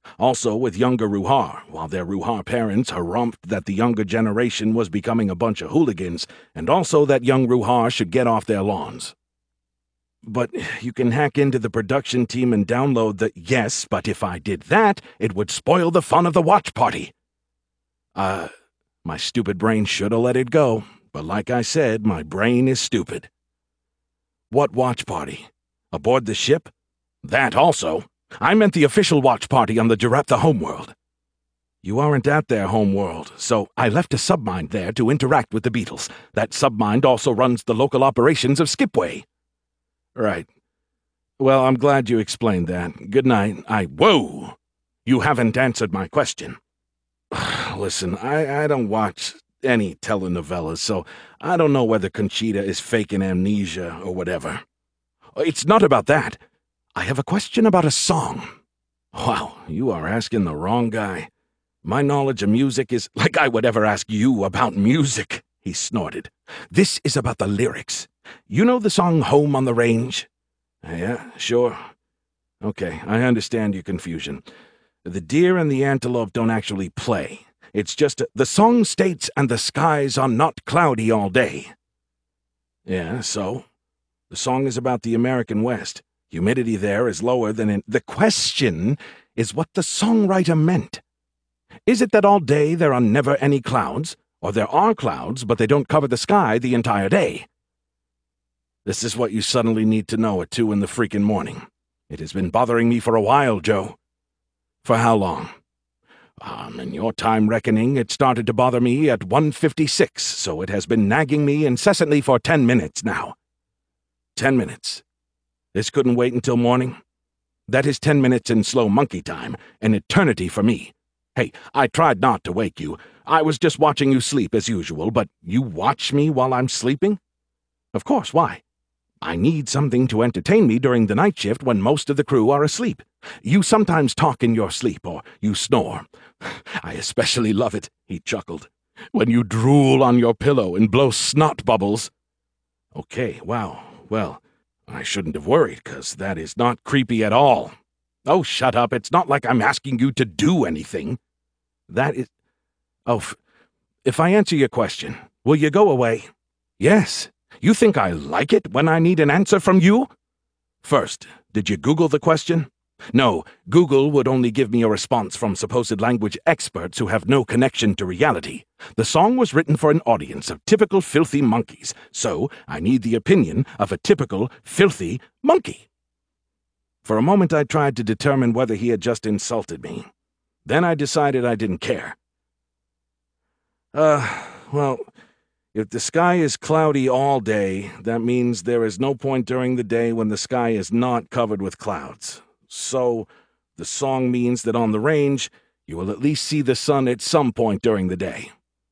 Also with younger Ruhar, while their Ruhar parents harumphed that the younger generation was becoming a bunch of hooligans, and also that young Ruhar should get off their lawns. But you can hack into the production team and download the— Yes, but if I did that, it would spoil the fun of the watch party. My stupid brain should have let it go, but like I said, my brain is stupid. What watch party? Aboard the ship? That also. I meant the official watch party on the Jareptha homeworld. You aren't at their homeworld, so I left a submind there to interact with the Beatles. That submind also runs the local operations of Skipway. Right. Well, I'm glad you explained that. Good night. Whoa! You haven't answered my question. Listen, I don't watch any telenovelas, so I don't know whether Conchita is faking amnesia or whatever. It's not about that. I have a question about a song. Wow, you are asking the wrong guy. My knowledge of music is like I would ever ask you about music, he snorted. This is about the lyrics. You know the song Home on the Range? Yeah, sure. Okay, I understand your confusion. The deer and the antelope don't actually play. It's just the song states, and the skies are not cloudy all day. Yeah, so? The song is about the American West. Humidity there is lower than in— The question is what the songwriter meant. Is it that all day there are never any clouds, or there are clouds, but they don't cover the sky the entire day? This is what you suddenly need to know at 2 in the freaking morning. It has been bothering me for a while, Joe. For how long? In your time reckoning, it started to bother me at 1:56, so it has been nagging me incessantly for 10 minutes now. 10 minutes. This couldn't wait until morning? That is 10 minutes in slow monkey time, an eternity for me. Hey, I tried not to wake you. I was just watching you sleep as usual, but you watch me while I'm sleeping? Of course, why? I need something to entertain me during the night shift when most of the crew are asleep. You sometimes talk in your sleep, or you snore. I especially love it, he chuckled, when you drool on your pillow and blow snot bubbles. Okay, wow, well, I shouldn't have worried, 'cause that is not creepy at all. Oh, shut up, it's not like I'm asking you to do anything. That is— Oh, if I answer your question, will you go away? Yes. You think I like it when I need an answer from you? First, did you Google the question? No, Google would only give me a response from supposed language experts who have no connection to reality. The song was written for an audience of typical filthy monkeys, so I need the opinion of a typical filthy monkey. For a moment I tried to determine whether he had just insulted me. Then I decided I didn't care. Well, if the sky is cloudy all day, that means there is no point during the day when the sky is not covered with clouds. So, the song means that on the range, you will at least see the sun at some point during the day.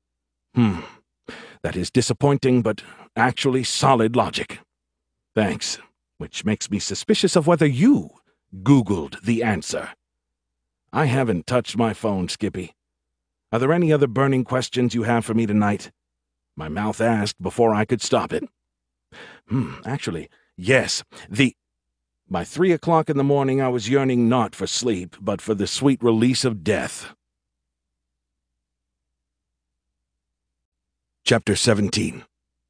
That is disappointing, but actually solid logic. Thanks, which makes me suspicious of whether you Googled the answer. I haven't touched my phone, Skippy. Are there any other burning questions you have for me tonight? My mouth asked before I could stop it. Actually, yes. By 3 o'clock in the morning I was yearning not for sleep, but for the sweet release of death. Chapter 17.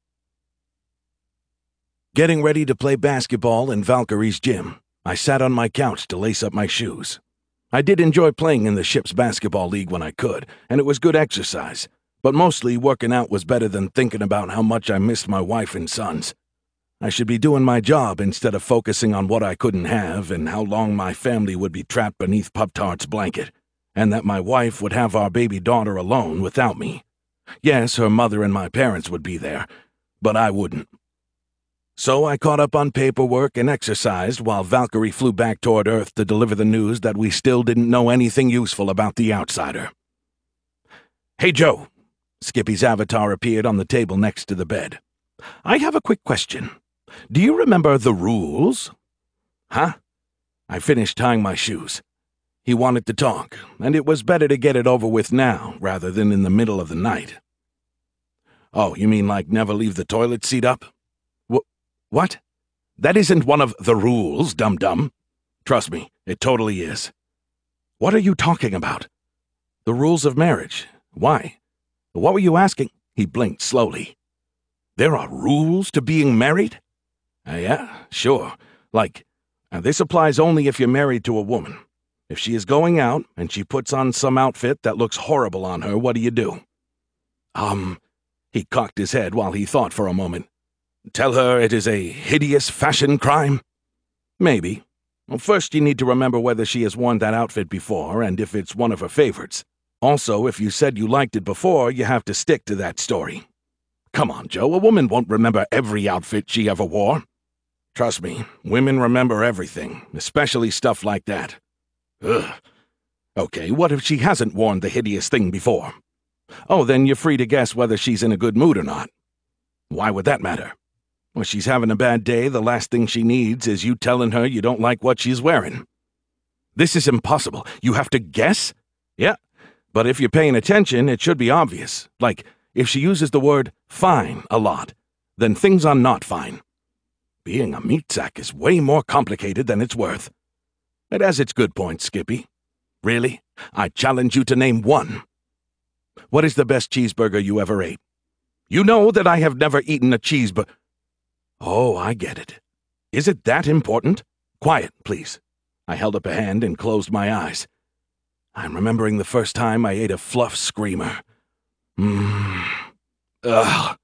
Getting ready to play basketball in Valkyrie's gym, I sat on my couch to lace up my shoes. I did enjoy playing in the ship's basketball league when I could, and it was good exercise. But mostly working out was better than thinking about how much I missed my wife and sons. I should be doing my job instead of focusing on what I couldn't have and how long my family would be trapped beneath Pup-Tart's blanket, and that my wife would have our baby daughter alone without me. Yes, her mother and my parents would be there, but I wouldn't. So I caught up on paperwork and exercised while Valkyrie flew back toward Earth to deliver the news that we still didn't know anything useful about the outsider. Hey, Joe. Skippy's avatar appeared on the table next to the bed. I have a quick question. Do you remember the rules? Huh? I finished tying my shoes. He wanted to talk, and it was better to get it over with now rather than in the middle of the night. Oh, you mean like never leave the toilet seat up? What? That isn't one of the rules, dum-dum. Trust me, it totally is. What are you talking about? The rules of marriage. Why? What were you asking? He blinked slowly. There are rules to being married? Yeah, sure. This applies only if you're married to a woman. If she is going out and she puts on some outfit that looks horrible on her, what do? He cocked his head while he thought for a moment. Tell her it is a hideous fashion crime? Maybe. Well, first you need to remember whether she has worn that outfit before and if it's one of her favorites. Also, if you said you liked it before, you have to stick to that story. Come on, Joe, a woman won't remember every outfit she ever wore. Trust me, women remember everything, especially stuff like that. Ugh. Okay, what if she hasn't worn the hideous thing before? Oh, then you're free to guess whether she's in a good mood or not. Why would that matter? When she's having a bad day, the last thing she needs is you telling her you don't like what she's wearing. This is impossible. You have to guess? Yeah, but if you're paying attention, it should be obvious. Like, if she uses the word fine a lot, then things are not fine. Being a meat sack is way more complicated than it's worth. It has its good points, Skippy. Really? I challenge you to name one. What is the best cheeseburger you ever ate? You know that I have never eaten a cheeseburger. Oh, I get it. Is it that important? Quiet, please. I held up a hand and closed my eyes. I'm remembering the first time I ate a fluff screamer. Ugh.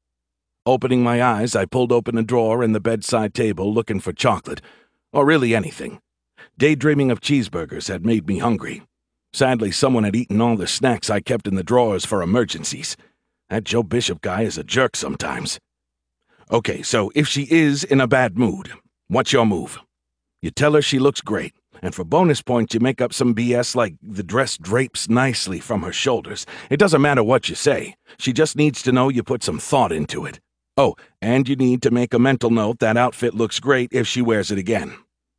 Opening my eyes, I pulled open a drawer in the bedside table looking for chocolate, or really anything. Daydreaming of cheeseburgers had made me hungry. Sadly, someone had eaten all the snacks I kept in the drawers for emergencies. That Joe Bishop guy is a jerk sometimes. Okay, so if she is in a bad mood, what's your move? You tell her she looks great, and for bonus points you make up some BS like the dress drapes nicely from her shoulders. It doesn't matter what you say. She just needs to know you put some thought into it. Oh, and you need to make a mental note that outfit looks great if she wears it again.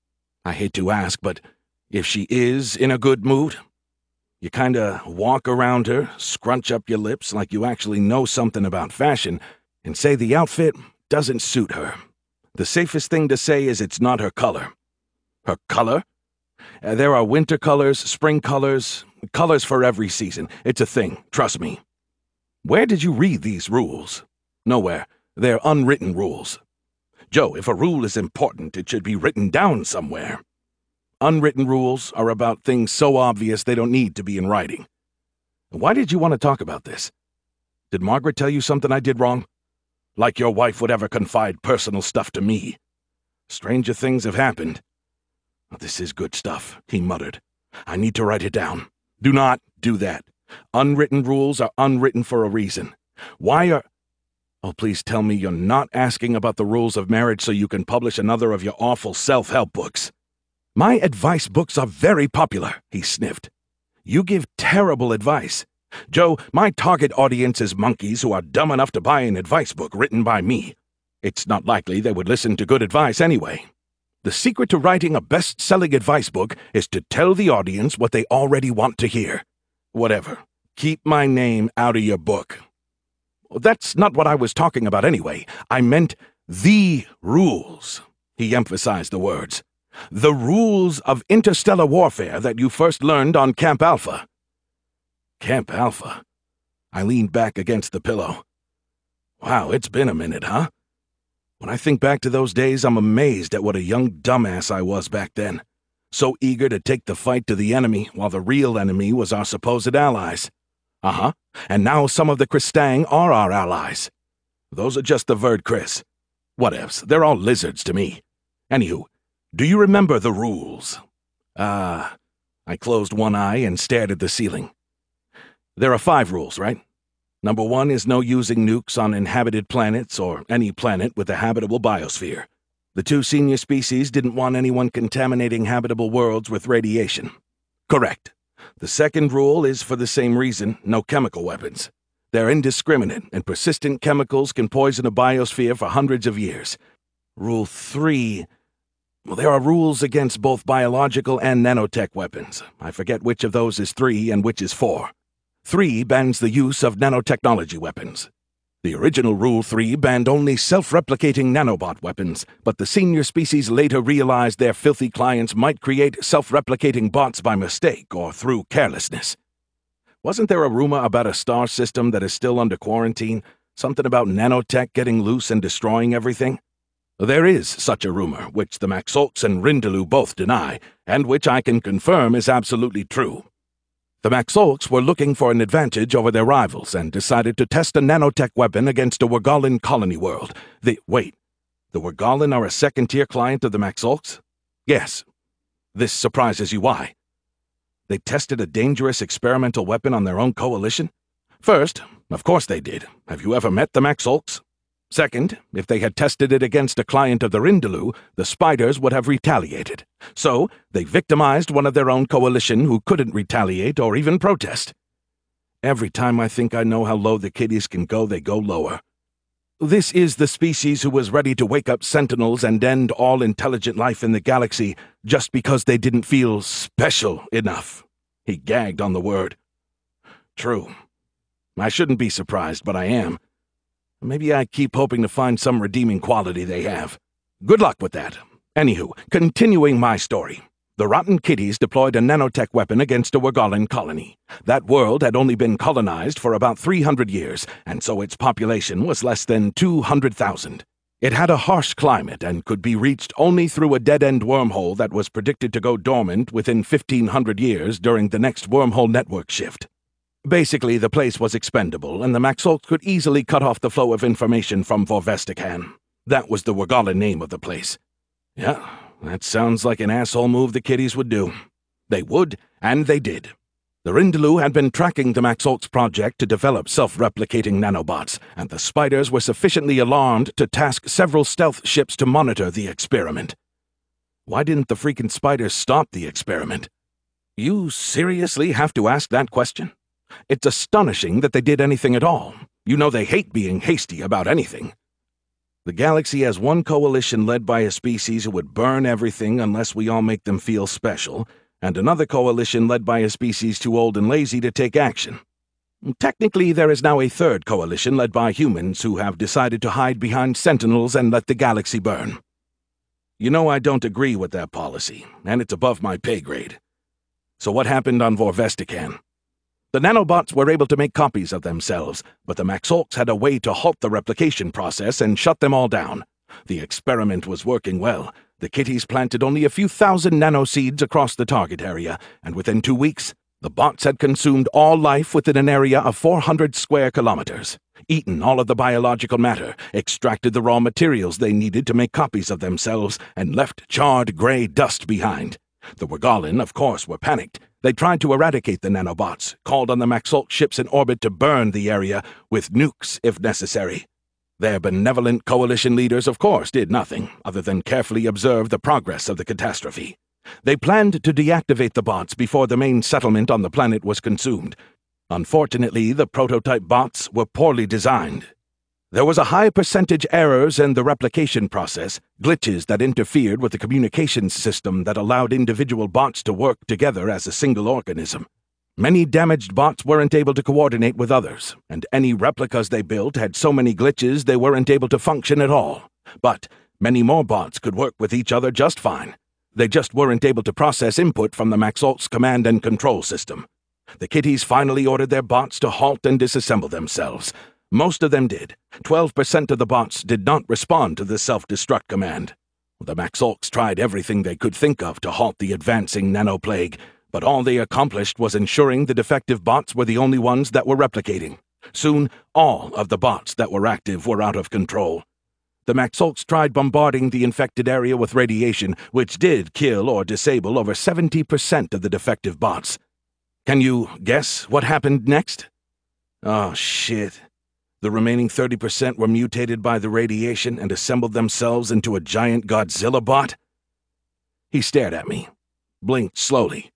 I hate to ask, but if she is in a good mood? You kinda walk around her, scrunch up your lips like you actually know something about fashion, and say the outfit doesn't suit her. The safest thing to say is it's not her color. Her color? There are winter colors, spring colors, colors for every season. It's a thing, trust me. Where did you read these rules? Nowhere. They're unwritten rules. Joe, if a rule is important, it should be written down somewhere. Unwritten rules are about things so obvious they don't need to be in writing. Why did you want to talk about this? Did Margaret tell you something I did wrong? Like your wife would ever confide personal stuff to me. Stranger things have happened. This is good stuff, he muttered. I need to write it down. Do not do that. Unwritten rules are unwritten for a reason. Why are... Oh, please tell me you're not asking about the rules of marriage so you can publish another of your awful self-help books. My advice books are very popular, he sniffed. You give terrible advice. Joe, my target audience is monkeys who are dumb enough to buy an advice book written by me. It's not likely they would listen to good advice anyway. The secret to writing a best-selling advice book is to tell the audience what they already want to hear. Whatever. Keep my name out of your book. That's not what I was talking about anyway. I meant the rules. He emphasized the words. The rules of interstellar warfare that you first learned on Camp Alpha. Camp Alpha? I leaned back against the pillow. Wow, it's been a minute, huh? When I think back to those days, I'm amazed at what a young dumbass I was back then. So eager to take the fight to the enemy while the real enemy was our supposed allies. Uh-huh. And now some of the Kristang are our allies. Those are just the Verd Chris. Whatevs, they're all lizards to me. Anywho, do you remember the rules? I closed one eye and stared at the ceiling. There are 5 rules, right? Number 1 is no using nukes on inhabited planets or any planet with a habitable biosphere. The 2 senior species didn't want anyone contaminating habitable worlds with radiation. Correct. The second rule is for the same reason, no chemical weapons. They're indiscriminate, and persistent chemicals can poison a biosphere for hundreds of years. Rule 3... Well, there are rules against both biological and nanotech weapons. I forget which of those is 3 and which is 4. 3 bans the use of nanotechnology weapons. The original Rule 3 banned only self-replicating nanobot weapons, but the senior species later realized their filthy clients might create self-replicating bots by mistake or through carelessness. Wasn't there a rumor about a star system that is still under quarantine? Something about nanotech getting loose and destroying everything? There is such a rumor, which the Maxolks and Rindalu both deny, and which I can confirm is absolutely true. The Maxolks were looking for an advantage over their rivals and decided to test a nanotech weapon against a Wergolin colony world. The Wergolin are a second-tier client of the Maxolks? Yes. This surprises you why? They tested a dangerous experimental weapon on their own coalition? First, of course they did. Have you ever met the Maxolks? Second, if they had tested it against a client of the Rindalu, the Spiders would have retaliated. So, they victimized one of their own coalition who couldn't retaliate or even protest. Every time I think I know how low the kiddies can go, they go lower. This is the species who was ready to wake up Sentinels and end all intelligent life in the galaxy just because they didn't feel special enough. He gagged on the word. True. I shouldn't be surprised, but I am. Maybe I keep hoping to find some redeeming quality they have. Good luck with that. Anywho, continuing my story. The Rotten Kitties deployed a nanotech weapon against a Wergolin colony. That world had only been colonized for about 300 years, and so its population was less than 200,000. It had a harsh climate and could be reached only through a dead-end wormhole that was predicted to go dormant within 1,500 years during the next wormhole network shift. Basically, the place was expendable, and the Maxolks could easily cut off the flow of information from Vorvestican. That was the Wergolin name of the place. Yeah, that sounds like an asshole move the kiddies would do. They would, and they did. The Rindalu had been tracking the Maxolks project to develop self-replicating nanobots, and the Spiders were sufficiently alarmed to task several stealth ships to monitor the experiment. Why didn't the freaking Spiders stop the experiment? You seriously have to ask that question? It's astonishing that they did anything at all. You know they hate being hasty about anything. The galaxy has one coalition led by a species who would burn everything unless we all make them feel special, and another coalition led by a species too old and lazy to take action. Technically, there is now a third coalition led by humans who have decided to hide behind Sentinels and let the galaxy burn. You know I don't agree with that policy, and it's above my pay grade. So what happened on Vorvestican? The nanobots were able to make copies of themselves, but the Maxolks had a way to halt the replication process and shut them all down. The experiment was working well. The kitties planted only a few thousand nanoseeds across the target area, and within 2 weeks, the bots had consumed all life within an area of 400 square kilometers, eaten all of the biological matter, extracted the raw materials they needed to make copies of themselves, and left charred gray dust behind. The Wergolin, of course, were panicked. They tried to eradicate the nanobots, called on the Maxolk ships in orbit to burn the area with nukes if necessary. Their benevolent coalition leaders, of course, did nothing other than carefully observe the progress of the catastrophe. They planned to deactivate the bots before the main settlement on the planet was consumed. Unfortunately, the prototype bots were poorly designed. There was a high percentage errors in the replication process, glitches that interfered with the communications system that allowed individual bots to work together as a single organism. Many damaged bots weren't able to coordinate with others, and any replicas they built had so many glitches they weren't able to function at all. But many more bots could work with each other just fine. They just weren't able to process input from the Maxolk's command and control system. The kitties finally ordered their bots to halt and disassemble themselves. Most of them did. 12% of the bots did not respond to the self-destruct command. The Maxolks tried everything they could think of to halt the advancing nanoplague, but all they accomplished was ensuring the defective bots were the only ones that were replicating. Soon, all of the bots that were active were out of control. The Maxolks tried bombarding the infected area with radiation, which did kill or disable over 70% of the defective bots. Can you guess what happened next? Oh, shit. The remaining 30% were mutated by the radiation and assembled themselves into a giant Godzilla bot? He stared at me, blinked slowly.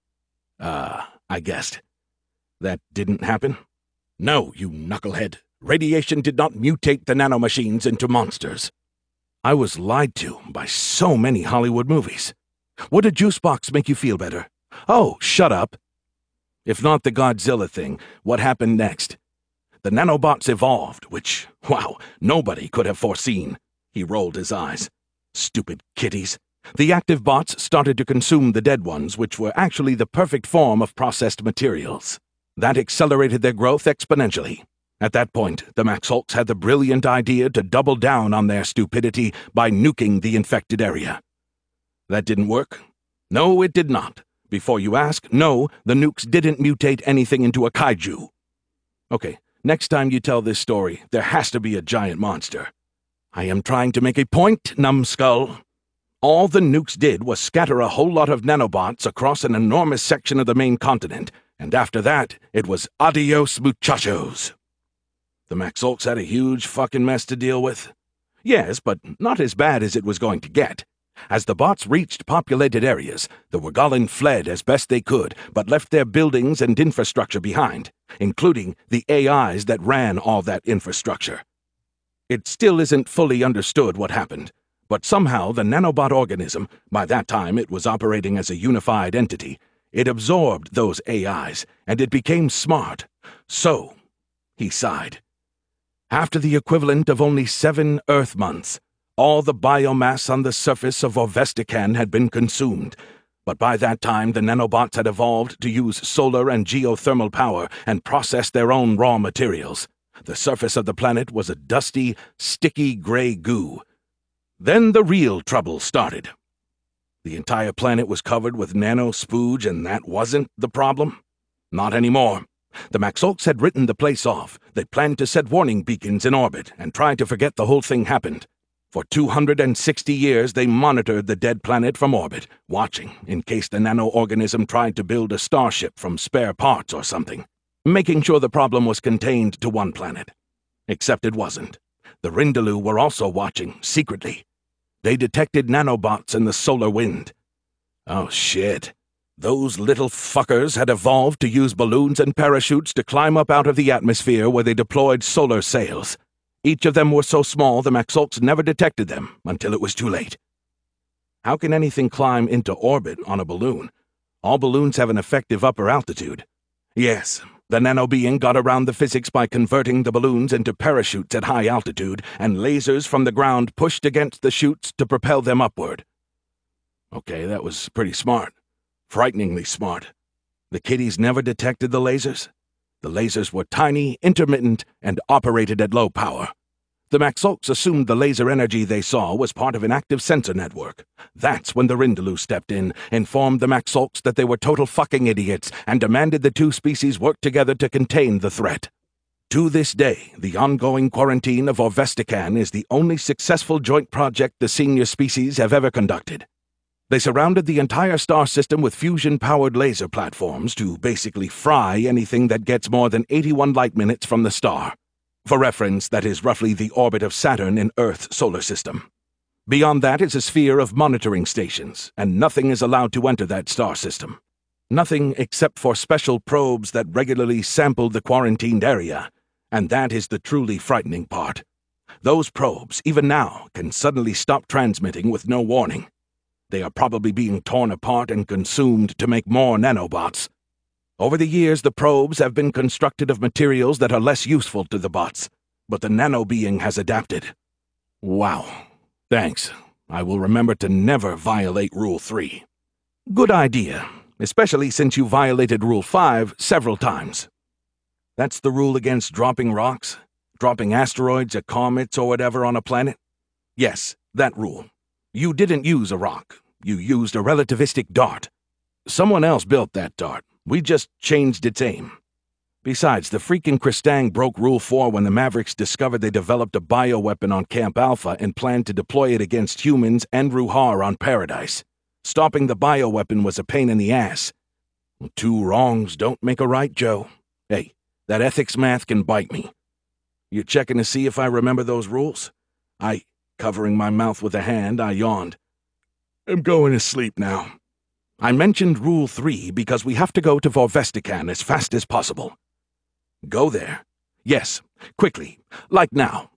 I guessed. That didn't happen? No, you knucklehead. Radiation did not mutate the nanomachines into monsters. I was lied to by so many Hollywood movies. Would a juice box make you feel better? Oh, shut up. If not the Godzilla thing, what happened next? the nanobots evolved, which, wow, nobody could have foreseen. He rolled his eyes. Stupid kitties. The active bots started to consume the dead ones, which were actually the perfect form of processed materials. That accelerated their growth exponentially. At that point, the Maxolks had the brilliant idea to double down on their stupidity by nuking the infected area. That didn't work? No, it did not. Before you ask, no, the nukes didn't mutate anything into a kaiju. Okay, next time you tell this story, there has to be a giant monster. I am trying to make a point, numbskull. All the nukes did was scatter a whole lot of nanobots across an enormous section of the main continent, and after that, it was adios muchachos. The Maxolks had a huge fucking mess to deal with. Yes, but not as bad as it was going to get. As the bots reached populated areas, the Wagalen fled as best they could, but left their buildings and infrastructure behind, including the AIs that ran all that infrastructure. It still isn't fully understood what happened, but somehow the nanobot organism, by that time it was operating as a unified entity, it absorbed those AIs, and it became smart. So, he sighed. After the equivalent of only 7 Earth months, all the biomass on the surface of Orvestican had been consumed, but by that time the nanobots had evolved to use solar and geothermal power and process their own raw materials. The surface of the planet was a dusty, sticky gray goo. Then the real trouble started. The entire planet was covered with nano-spooge, and that wasn't the problem? Not anymore. The Maxolks had written the place off. They planned to set warning beacons in orbit and try to forget the whole thing happened. For 260 years, they monitored the dead planet from orbit, watching in case the nano-organism tried to build a starship from spare parts or something, making sure the problem was contained to one planet. Except it wasn't. The Rindaloo were also watching, secretly. They detected nanobots in the solar wind. Oh shit. Those little fuckers had evolved to use balloons and parachutes to climb up out of the atmosphere where they deployed solar sails. Each of them were so small the Maxolks never detected them until it was too late. How can anything climb into orbit on a balloon? All balloons have an effective upper altitude. Yes, the nano-being got around the physics by converting the balloons into parachutes at high altitude, and lasers from the ground pushed against the chutes to propel them upward. Okay, that was pretty smart. Frighteningly smart. The kiddies never detected the lasers? The lasers were tiny, intermittent, and operated at low power. The Maxolks assumed the laser energy they saw was part of an active sensor network. That's when the Rindaloo stepped in, informed the Maxolks that they were total fucking idiots, and demanded the two species work together to contain the threat. To this day, the ongoing quarantine of Orvestican is the only successful joint project the senior species have ever conducted. They surrounded the entire star system with fusion-powered laser platforms to basically fry anything that gets more than 81 light minutes from the star. For reference, that is roughly the orbit of Saturn in Earth's solar system. Beyond that is a sphere of monitoring stations, and nothing is allowed to enter that star system. Nothing except for special probes that regularly sampled the quarantined area, and that is the truly frightening part. Those probes, even now, can suddenly stop transmitting with no warning. They are probably being torn apart and consumed to make more nanobots. Over the years, the probes have been constructed of materials that are less useful to the bots, but the nano-being has adapted. Wow. Thanks. I will remember to never violate Rule 3. Good idea, especially since you violated Rule 5 several times. That's the rule against dropping rocks? Dropping asteroids or comets or whatever on a planet? Yes, that rule. You didn't use a rock. You used a relativistic dart. Someone else built that dart. We just changed its aim. Besides, the freaking Kristang broke Rule 4 when the Mavericks discovered they developed a bioweapon on Camp Alpha and planned to deploy it against humans and Ruhar on Paradise. Stopping the bioweapon was a pain in the ass. Two wrongs don't make a right, Joe. Hey, that ethics math can bite me. You checking to see if I remember those rules? Covering my mouth with a hand, I yawned. I'm going to sleep now. I mentioned Rule 3 because we have to go to Orvestican as fast as possible. Go there? Yes, quickly, like now.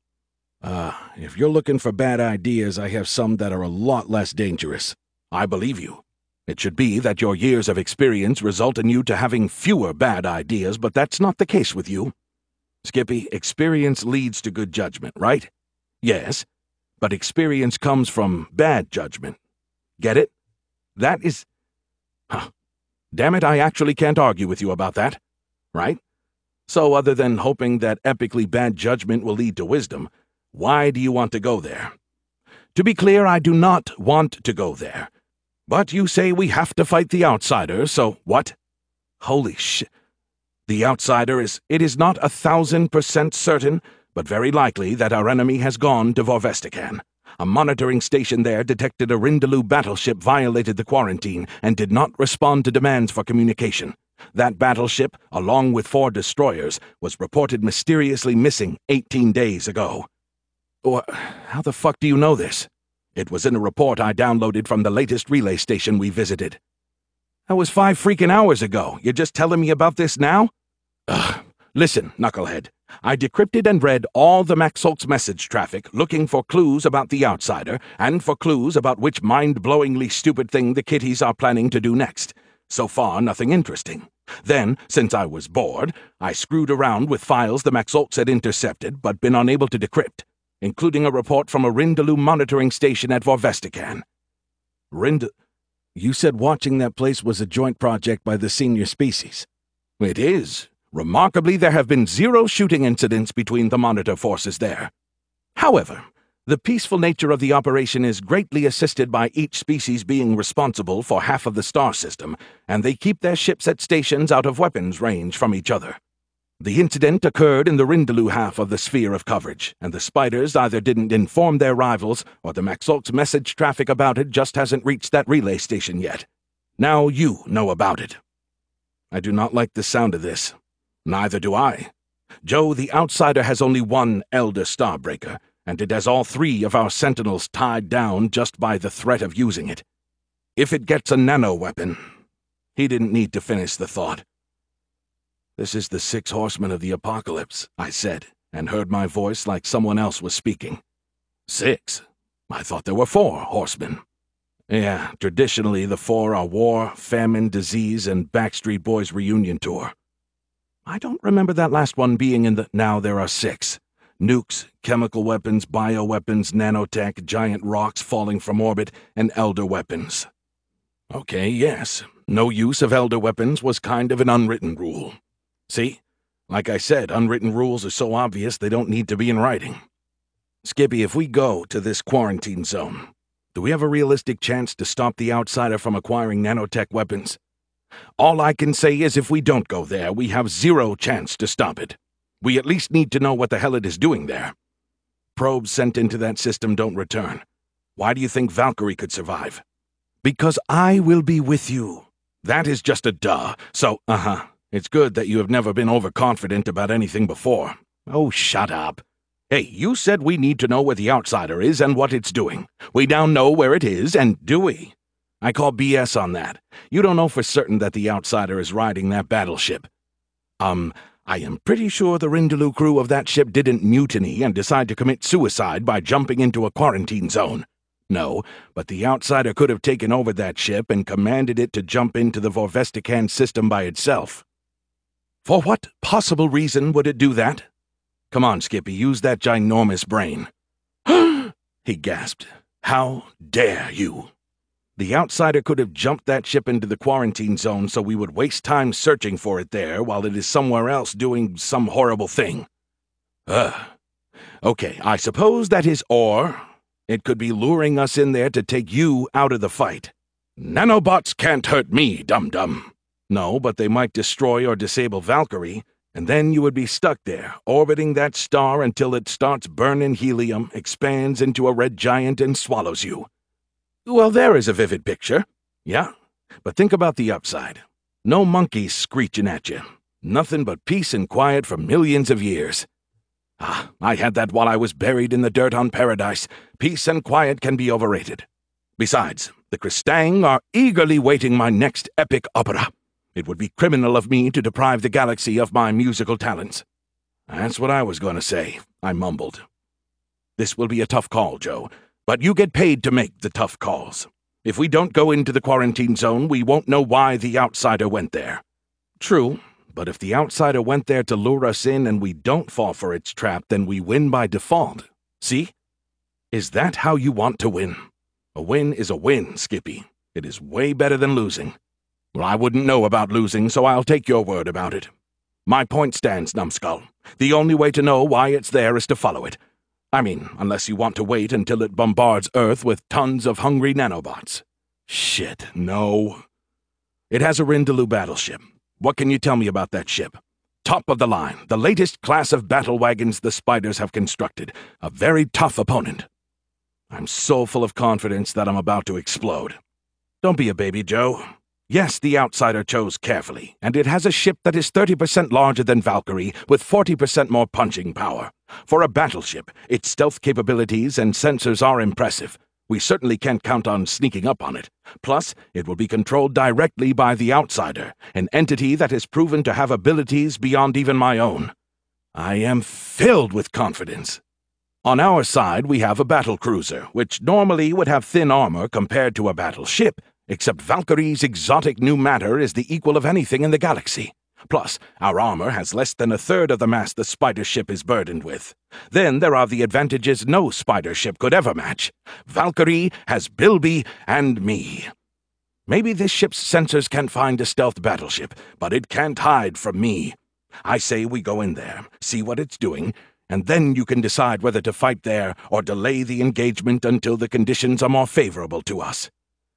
If you're looking for bad ideas, I have some that are a lot less dangerous. I believe you. It should be that your years of experience result in you to having fewer bad ideas, but that's not the case with you. Skippy, experience leads to good judgment, right? Yes, but experience comes from bad judgment. Get it? That is... Huh. Damn it, I actually can't argue with you about that. Right? So other than hoping that epically bad judgment will lead to wisdom, why do you want to go there? To be clear, I do not want to go there. But you say we have to fight the outsider, so what? Holy shit. The outsider is... It is not 1,000% certain, but very likely that our enemy has gone to Vorvestican. A monitoring station there detected a Rindaloo battleship violated the quarantine and did not respond to demands for communication. That battleship, along with 4 destroyers, was reported mysteriously missing 18 days ago. How the fuck do you know this? It was in a report I downloaded from the latest relay station we visited. That was 5 freaking hours ago. You're just telling me about this now? Ugh. Listen, knucklehead. I decrypted and read all the Maxolt's message traffic looking for clues about the outsider and for clues about which mind-blowingly stupid thing the kitties are planning to do next. So far, nothing interesting. Then, since I was bored, I screwed around with files the Maxolts had intercepted but been unable to decrypt, including a report from a Rindaloo monitoring station at Vorvestican. You said watching that place was a joint project by the senior species. It is. Remarkably, there have been 0 shooting incidents between the monitor forces there. However, the peaceful nature of the operation is greatly assisted by each species being responsible for half of the star system, and they keep their ships at stations out of weapons range from each other. The incident occurred in the Rindaloo half of the sphere of coverage, and the Spiders either didn't inform their rivals, or the Maxolt's message traffic about it just hasn't reached that relay station yet. Now you know about it. I do not like the sound of this. Neither do I. Joe, the outsider has only one Elder Starbreaker, and it has all 3 of our Sentinels tied down just by the threat of using it. If it gets a nano-weapon... He didn't need to finish the thought. This is the 6 horsemen of the apocalypse, I said, and heard my voice like someone else was speaking. 6? I thought there were 4 horsemen. Yeah, traditionally the 4 are war, famine, disease, and Backstreet Boys reunion tour. I don't remember that last one being in the... Now there are 6. Nukes, chemical weapons, bioweapons, nanotech, giant rocks falling from orbit, and elder weapons. Okay, yes. No use of elder weapons was kind of an unwritten rule. See? Like I said, unwritten rules are so obvious they don't need to be in writing. Skippy, if we go to this quarantine zone, do we have a realistic chance to stop the outsider from acquiring nanotech weapons? All I can say is if we don't go there, we have 0 chance to stop it. We at least need to know what the hell it is doing there. Probes sent into that system don't return. Why do you think Valkyrie could survive? Because I will be with you. That is just a duh. So, it's good that you have never been overconfident about anything before. Oh, shut up. Hey, you said we need to know where the outsider is and what it's doing. We now know where it is, and do we? I call BS on that. You don't know for certain that the outsider is riding that battleship. I am pretty sure the Rindaloo crew of that ship didn't mutiny and decide to commit suicide by jumping into a quarantine zone. No, but the outsider could have taken over that ship and commanded it to jump into the Vorvestican system by itself. For what possible reason would it do that? Come on, Skippy, use that ginormous brain. He gasped. How dare you? The outsider could have jumped that ship into the quarantine zone so we would waste time searching for it there while it is somewhere else doing some horrible thing. Okay, I suppose that is or it could be luring us in there to take you out of the fight. Nanobots can't hurt me, dum-dum. No, but they might destroy or disable Valkyrie, and then you would be stuck there, orbiting that star until it starts burning helium, expands into a red giant, and swallows you. Well, there is a vivid picture. Yeah, but think about the upside. No monkeys screeching at you. Nothing but peace and quiet for millions of years. I had that while I was buried in the dirt on Paradise. Peace and quiet can be overrated. Besides, the Kristang are eagerly waiting my next epic opera. It would be criminal of me to deprive the galaxy of my musical talents. That's what I was going to say, I mumbled. This will be a tough call, Joe. But you get paid to make the tough calls. If we don't go into the quarantine zone, we won't know why the outsider went there. True, But if the outsider went there to lure us in and we don't fall for its trap, then we win by default. See? Is that how you want to win? A win is a win, Skippy. It is way better than losing. Well, I wouldn't know about losing, so I'll take your word about it. My point stands, Numbskull. The only way to know why it's there is to follow it. I mean, unless you want to wait until it bombards Earth with tons of hungry nanobots. Shit, no. It has a Rindaloo battleship. What can you tell me about that ship? Top of the line, the latest class of battle wagons the Spiders have constructed. A very tough opponent. I'm so full of confidence that I'm about to explode. Don't be a baby, Joe. Yes, the outsider chose carefully, and it has a ship that is 30% larger than Valkyrie, with 40% more punching power. For a battleship, its stealth capabilities and sensors are impressive. We certainly can't count on sneaking up on it. Plus, it will be controlled directly by the outsider, an entity that has proven to have abilities beyond even my own. I am filled with confidence. On our side, we have a battle cruiser, which normally would have thin armor compared to a battleship, except Valkyrie's exotic new matter is the equal of anything in the galaxy. Plus, our armor has less than a third of the mass the spider ship is burdened with. Then there are the advantages no spider ship could ever match. Valkyrie has Bilby and me. Maybe this ship's sensors can't find a stealth battleship, but it can't hide from me. I say we go in there, see what it's doing, and then you can decide whether to fight there or delay the engagement until the conditions are more favorable to us.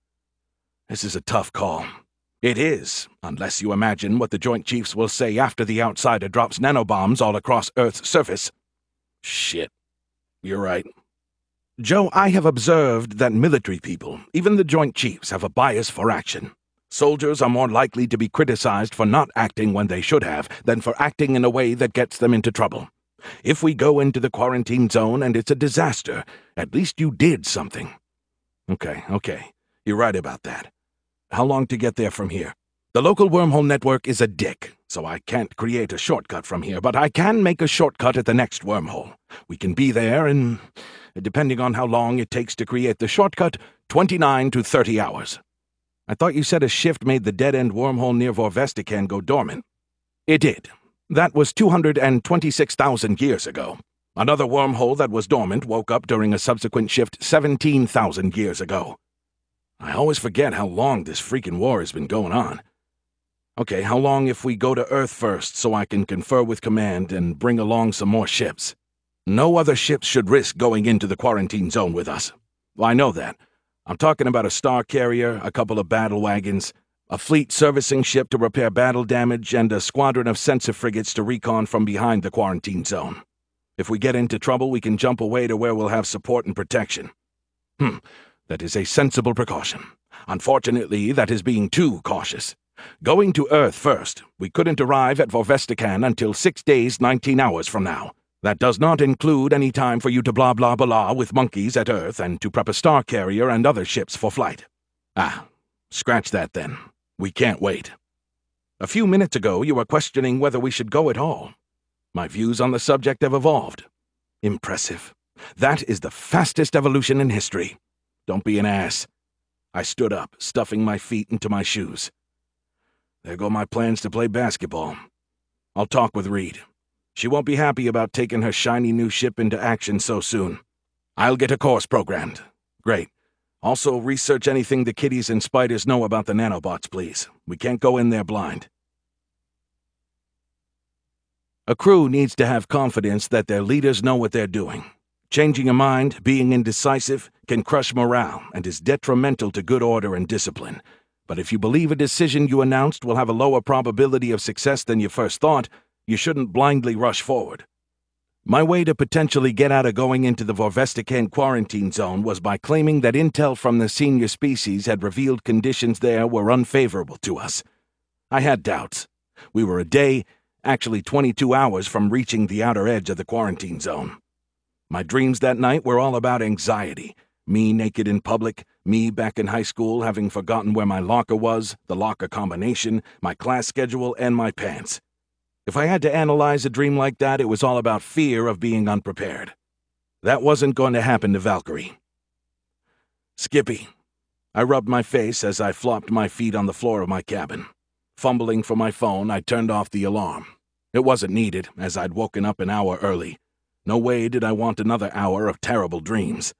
This is a tough call. It is, unless you imagine what the Joint Chiefs will say after the outsider drops nanobombs all across Earth's surface. Shit. You're right. Joe, I have observed that military people, even the Joint Chiefs, have a bias for action. Soldiers are more likely to be criticized for not acting when they should have than for acting in a way that gets them into trouble. If we go into the quarantine zone and it's a disaster, at least you did something. Okay. You're right about that. How long to get there from here? The local wormhole network is a dick, so I can't create a shortcut from here, but I can make a shortcut at the next wormhole. We can be there in, depending on how long it takes to create the shortcut, 29 to 30 hours. I thought you said a shift made the dead-end wormhole near Vorvestican go dormant. It did. That was 226,000 years ago. Another wormhole that was dormant woke up during a subsequent shift 17,000 years ago. I always forget how long this freaking war has been going on. Okay, how long if we go to Earth first so I can confer with Command and bring along some more ships? No other ships should risk going into the quarantine zone with us. Well, I know that. I'm talking about a star carrier, a couple of battle wagons, a fleet servicing ship to repair battle damage, and a squadron of sensor frigates to recon from behind the quarantine zone. If we get into trouble, we can jump away to where we'll have support and protection. That is a sensible precaution. Unfortunately, that is being too cautious. Going to Earth first, we couldn't arrive at Vorvestican until 6 days, 19 hours from now. That does not include any time for you to blah blah blah with monkeys at Earth and to prep a star carrier and other ships for flight. Scratch that then. We can't wait. A few minutes ago, you were questioning whether we should go at all. My views on the subject have evolved. Impressive. That is the fastest evolution in history. Don't be an ass. I stood up, stuffing my feet into my shoes. There go my plans to play basketball. I'll talk with Reed. She won't be happy about taking her shiny new ship into action so soon. I'll get a course programmed. Great. Also, research anything the kiddies and spiders know about the nanobots, please. We can't go in there blind. A crew needs to have confidence that their leaders know what they're doing. Changing a mind, being indecisive, can crush morale and is detrimental to good order and discipline. But if you believe a decision you announced will have a lower probability of success than you first thought, you shouldn't blindly rush forward. My way to potentially get out of going into the Vorvestican quarantine zone was by claiming that intel from the senior species had revealed conditions there were unfavorable to us. I had doubts. We were a day, actually 22 hours from reaching the outer edge of the quarantine zone. My dreams that night were all about anxiety. Me naked in public, me back in high school having forgotten where my locker was, the locker combination, my class schedule, and my pants. If I had to analyze a dream like that, it was all about fear of being unprepared. That wasn't going to happen to Valkyrie. Skippy. I rubbed my face as I flopped my feet on the floor of my cabin. Fumbling for my phone, I turned off the alarm. It wasn't needed, as I'd woken up an hour early. No way did I want another hour of terrible dreams.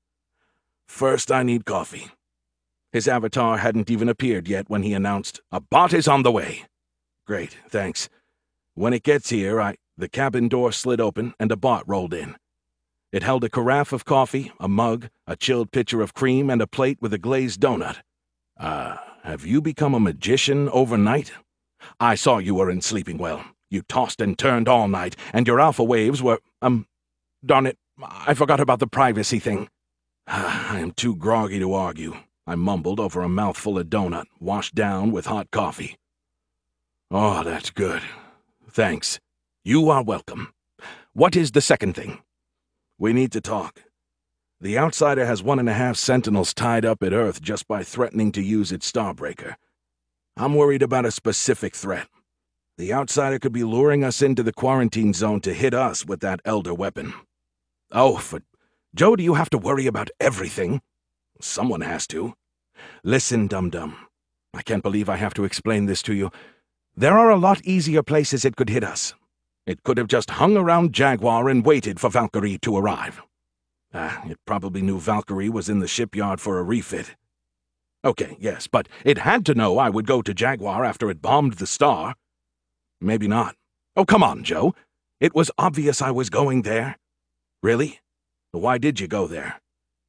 First, I need coffee. His avatar hadn't even appeared yet when he announced, "A bot is on the way." Great, thanks. When it gets here, the cabin door slid open and a bot rolled in. It held a carafe of coffee, a mug, a chilled pitcher of cream, and a plate with a glazed donut. Have you become a magician overnight? I saw you weren't sleeping well. You tossed and turned all night, and your alpha waves were, darn it, I forgot about the privacy thing. I am too groggy to argue, I mumbled over a mouthful of donut, washed down with hot coffee. Oh, that's good. Thanks. You are welcome. What is the second thing? We need to talk. The Outsider has 1.5 Sentinels tied up at Earth just by threatening to use its Starbreaker. I'm worried about a specific threat. The Outsider could be luring us into the quarantine zone to hit us with that Elder weapon. Oh, Joe, do you have to worry about everything? Someone has to. Listen, dum-dum. I can't believe I have to explain this to you. There are a lot easier places it could hit us. It could have just hung around Jaguar and waited for Valkyrie to arrive. It probably knew Valkyrie was in the shipyard for a refit. Okay, yes, but it had to know I would go to Jaguar after it bombed the Star. Maybe not. Oh, come on, Joe. It was obvious I was going there. Really? Why did you go there?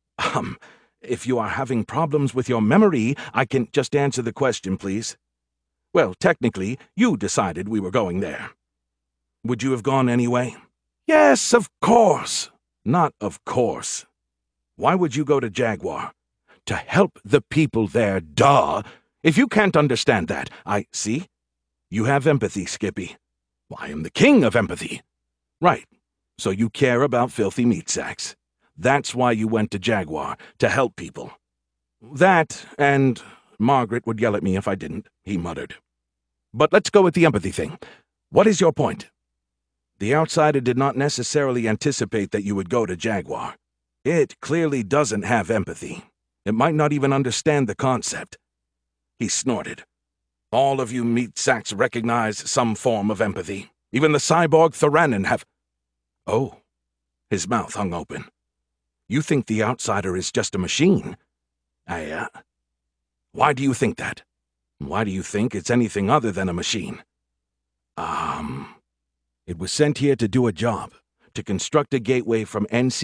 If you are having problems with your memory, I can just answer the question, please. Well, technically, you decided we were going there. Would you have gone anyway? Yes, of course. Not of course. Why would you go to Jaguar? To help the people there, duh. If you can't understand that, see? You have empathy, Skippy. I am the king of empathy. Right. So you care about filthy meat sacks. That's why you went to Jaguar, to help people. That, and Margaret would yell at me if I didn't, he muttered. But let's go with the empathy thing. What is your point? The Outsider did not necessarily anticipate that you would go to Jaguar. It clearly doesn't have empathy. It might not even understand the concept. He snorted. All of you meat sacks recognize some form of empathy. Even the cyborg Theranin have... Oh. His mouth hung open. You think the Outsider is just a machine? Why do you think that? Why do you think it's anything other than a machine? It was sent here to do a job, to construct a gateway from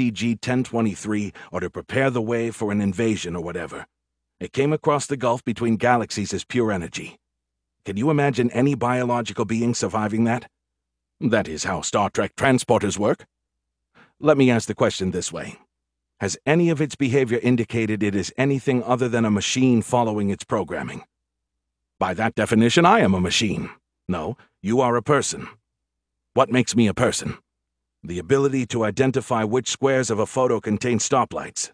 NCG-1023 or to prepare the way for an invasion or whatever. It came across the gulf between galaxies as pure energy. Can you imagine any biological being surviving that? That is how Star Trek transporters work. Let me ask the question this way. Has any of its behavior indicated it is anything other than a machine following its programming? By that definition, I am a machine. No, you are a person. What makes me a person? The ability to identify which squares of a photo contain stoplights.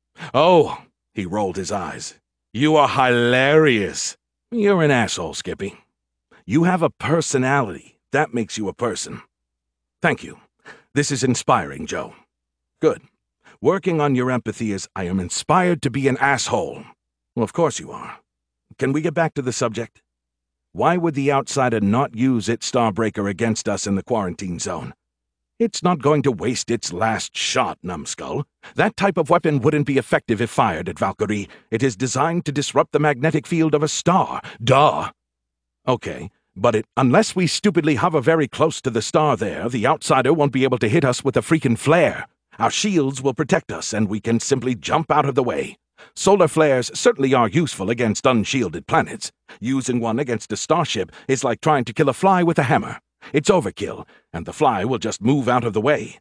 Oh, he rolled his eyes. You are hilarious. You're an asshole, Skippy. You have a personality. That makes you a person. Thank you. This is inspiring, Joe. Good. Working on your empathy is I am inspired to be an asshole. Well, of course you are. Can we get back to the subject? Why would the Outsider not use its Starbreaker against us in the quarantine zone? It's not going to waste its last shot, numbskull. That type of weapon wouldn't be effective if fired at Valkyrie. It is designed to disrupt the magnetic field of a star. Duh. Okay, but unless we stupidly hover very close to the star there, the Outsider won't be able to hit us with a freaking flare. Our shields will protect us, and we can simply jump out of the way. Solar flares certainly are useful against unshielded planets. Using one against a starship is like trying to kill a fly with a hammer. It's overkill, and the fly will just move out of the way.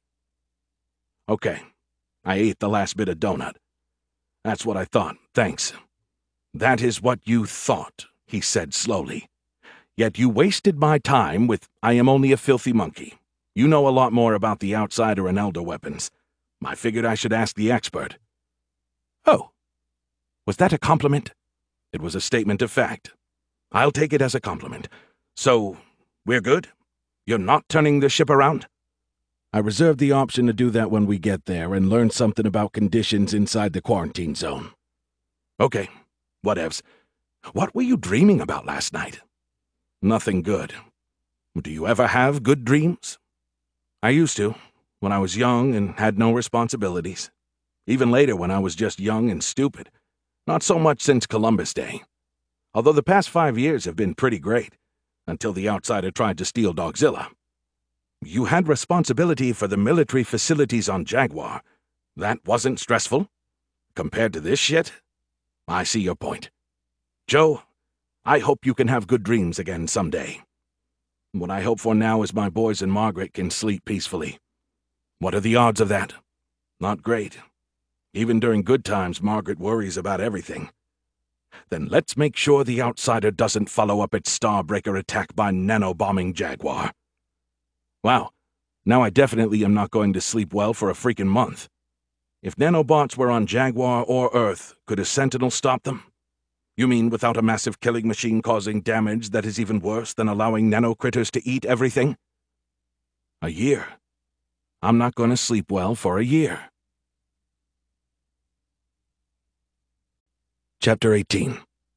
Okay, I ate the last bit of donut. That's what I thought, thanks. That is what you thought, he said slowly. Yet you wasted my time with I am only a filthy monkey. You know a lot more about the Outsider and Elder weapons. I figured I should ask the expert. Oh. Was that a compliment? It was a statement of fact. I'll take it as a compliment. So, we're good? You're not turning the ship around? I reserve the option to do that when we get there and learn something about conditions inside the quarantine zone. Okay, whatevs. What were you dreaming about last night? Nothing good. Do you ever have good dreams? I used to, when I was young and had no responsibilities. Even later when I was just young and stupid. Not so much since Columbus Day. Although the past 5 years have been pretty great, until the outsider tried to steal Dogzilla. You had responsibility for the military facilities on Jaguar. That wasn't stressful? Compared to this shit? I see your point. Joe, I hope you can have good dreams again someday. What I hope for now is my boys and Margaret can sleep peacefully. What are the odds of that? Not great. Even during good times, Margaret worries about everything. Then let's make sure the outsider doesn't follow up its Starbreaker attack by nanobombing Jaguar. Wow, now I definitely am not going to sleep well for a freaking month. If nanobots were on Jaguar or Earth, could a Sentinel stop them? You mean without a massive killing machine causing damage that is even worse than allowing nanocritters to eat everything? A year. I'm not going to sleep well for a year. Chapter 18.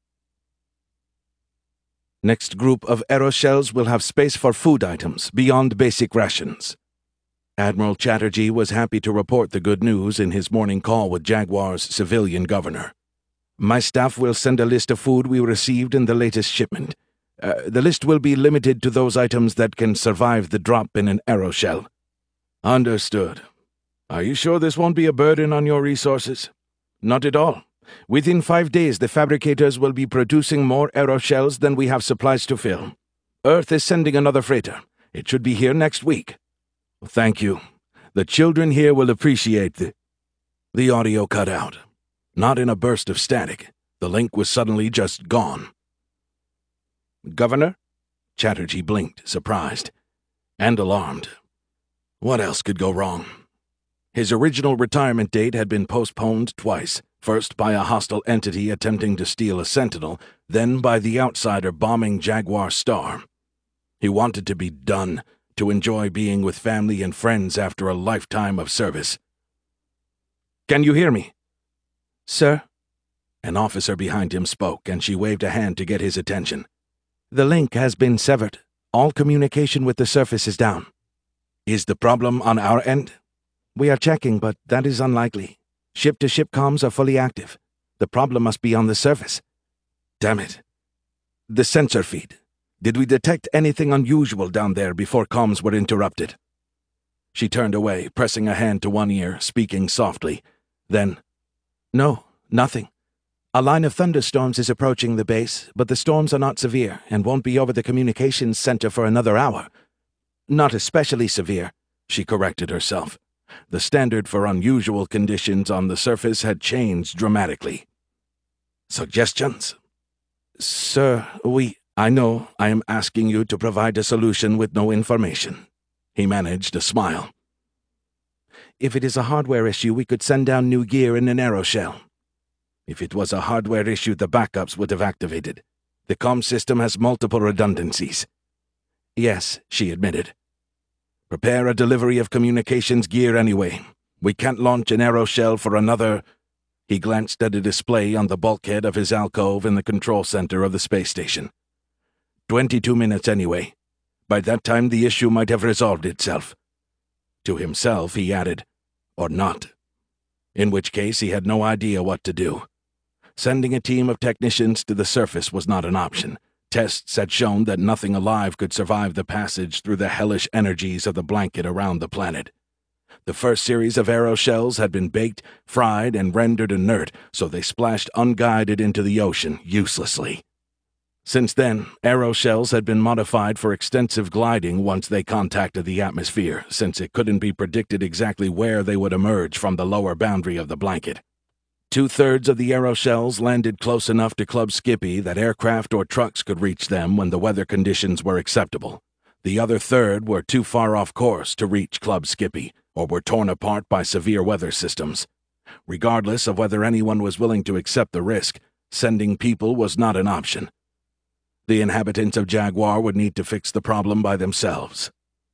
Next group of aeroshells will have space for food items beyond basic rations. Admiral Chatterjee was happy to report the good news in his morning call with Jaguar's civilian governor. My staff will send a list of food we received in the latest shipment. The list will be limited to those items that can survive the drop in an aeroshell. Understood. Are you sure this won't be a burden on your resources? Not at all. Within 5 days, the fabricators will be producing more aeroshells than we have supplies to fill. Earth is sending another freighter. It should be here next week. Thank you. The children here will appreciate The audio cut out. Not in a burst of static. The link was suddenly just gone. Governor? Chatterjee blinked, surprised. And alarmed. What else could go wrong? His original retirement date had been postponed twice. First by a hostile entity attempting to steal a Sentinel, then by the outsider bombing Jaguar Star. He wanted to be done, to enjoy being with family and friends after a lifetime of service. Can you hear me? Sir? An officer behind him spoke, and she waved a hand to get his attention. The link has been severed. All communication with the surface is down. Is the problem on our end? We are checking, but that is unlikely. Ship-to-ship comms are fully active. The problem must be on the surface. Damn it. The sensor feed. Did we detect anything unusual down there before comms were interrupted? She turned away, pressing a hand to one ear, speaking softly. Then, No, nothing. A line of thunderstorms is approaching the base, but the storms are not severe and won't be over the communications center for another hour. Not especially severe, she corrected herself. The standard for unusual conditions on the surface had changed dramatically. Suggestions? Sir, I know I am asking you to provide a solution with no information. He managed a smile. If it is a hardware issue, we could send down new gear in an aeroshell. If it was a hardware issue, the backups would have activated. The comm system has multiple redundancies. Yes, she admitted. Prepare a delivery of communications gear anyway. We can't launch an aeroshell for another... He glanced at a display on the bulkhead of his alcove in the control center of the space station. 22 minutes anyway. By that time the issue might have resolved itself. To himself he added, or not. In which case he had no idea what to do. Sending a team of technicians to the surface was not an option. Tests had shown that nothing alive could survive the passage through the hellish energies of the blanket around the planet. The first series of aeroshells had been baked, fried, and rendered inert, so they splashed unguided into the ocean uselessly. Since then, aeroshells had been modified for extensive gliding once they contacted the atmosphere, since it couldn't be predicted exactly where they would emerge from the lower boundary of the blanket. 2/3 of the aeroshells landed close enough to Club Skippy that aircraft or trucks could reach them when the weather conditions were acceptable. The other third were too far off course to reach Club Skippy, or were torn apart by severe weather systems. Regardless of whether anyone was willing to accept the risk, sending people was not an option. The inhabitants of Jaguar would need to fix the problem by themselves.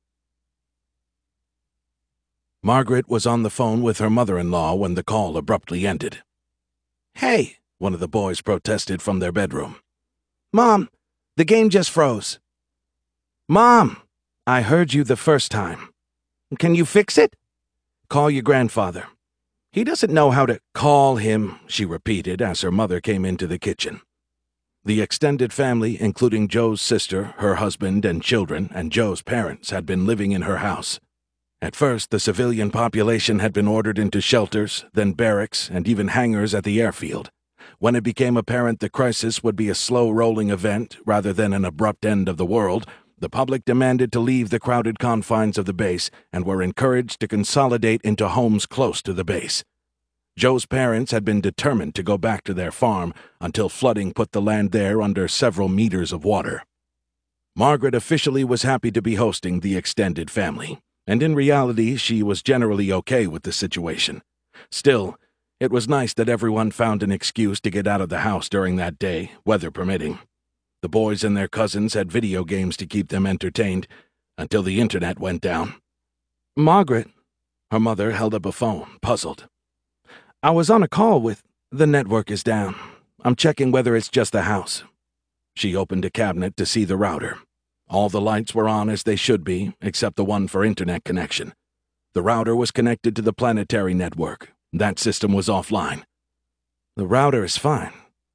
Margaret was on the phone with her mother-in-law when the call abruptly ended. "Hey," one of the boys protested from their bedroom. "Mom, The game just froze. Mom, I heard you the first time. Can you fix it? Call your grandfather. He doesn't know how to call him, she repeated as her mother came into the kitchen. The extended family, including Joe's sister, her husband and children, and Joe's parents, had been living in her house. At first, the civilian population had been ordered into shelters, then barracks, and even hangars at the airfield. When it became apparent the crisis would be a slow-rolling event rather than an abrupt end of the world, the public demanded to leave the crowded confines of the base and were encouraged to consolidate into homes close to the base. Joe's parents had been determined to go back to their farm until flooding put the land there under several meters of water. Margaret officially was happy to be hosting the extended family, and in reality she was generally okay with the situation. Still, it was nice that everyone found an excuse to get out of the house during that day, weather permitting. The boys and their cousins had video games to keep them entertained, until the internet went down. Margaret, her mother held up a phone, puzzled. I was on a call with... The network is down. I'm checking whether it's just the house. She opened a cabinet to see the router. All the lights were on as they should be, except the one for internet connection. The router was connected to the planetary network. That system was offline. The router is fine.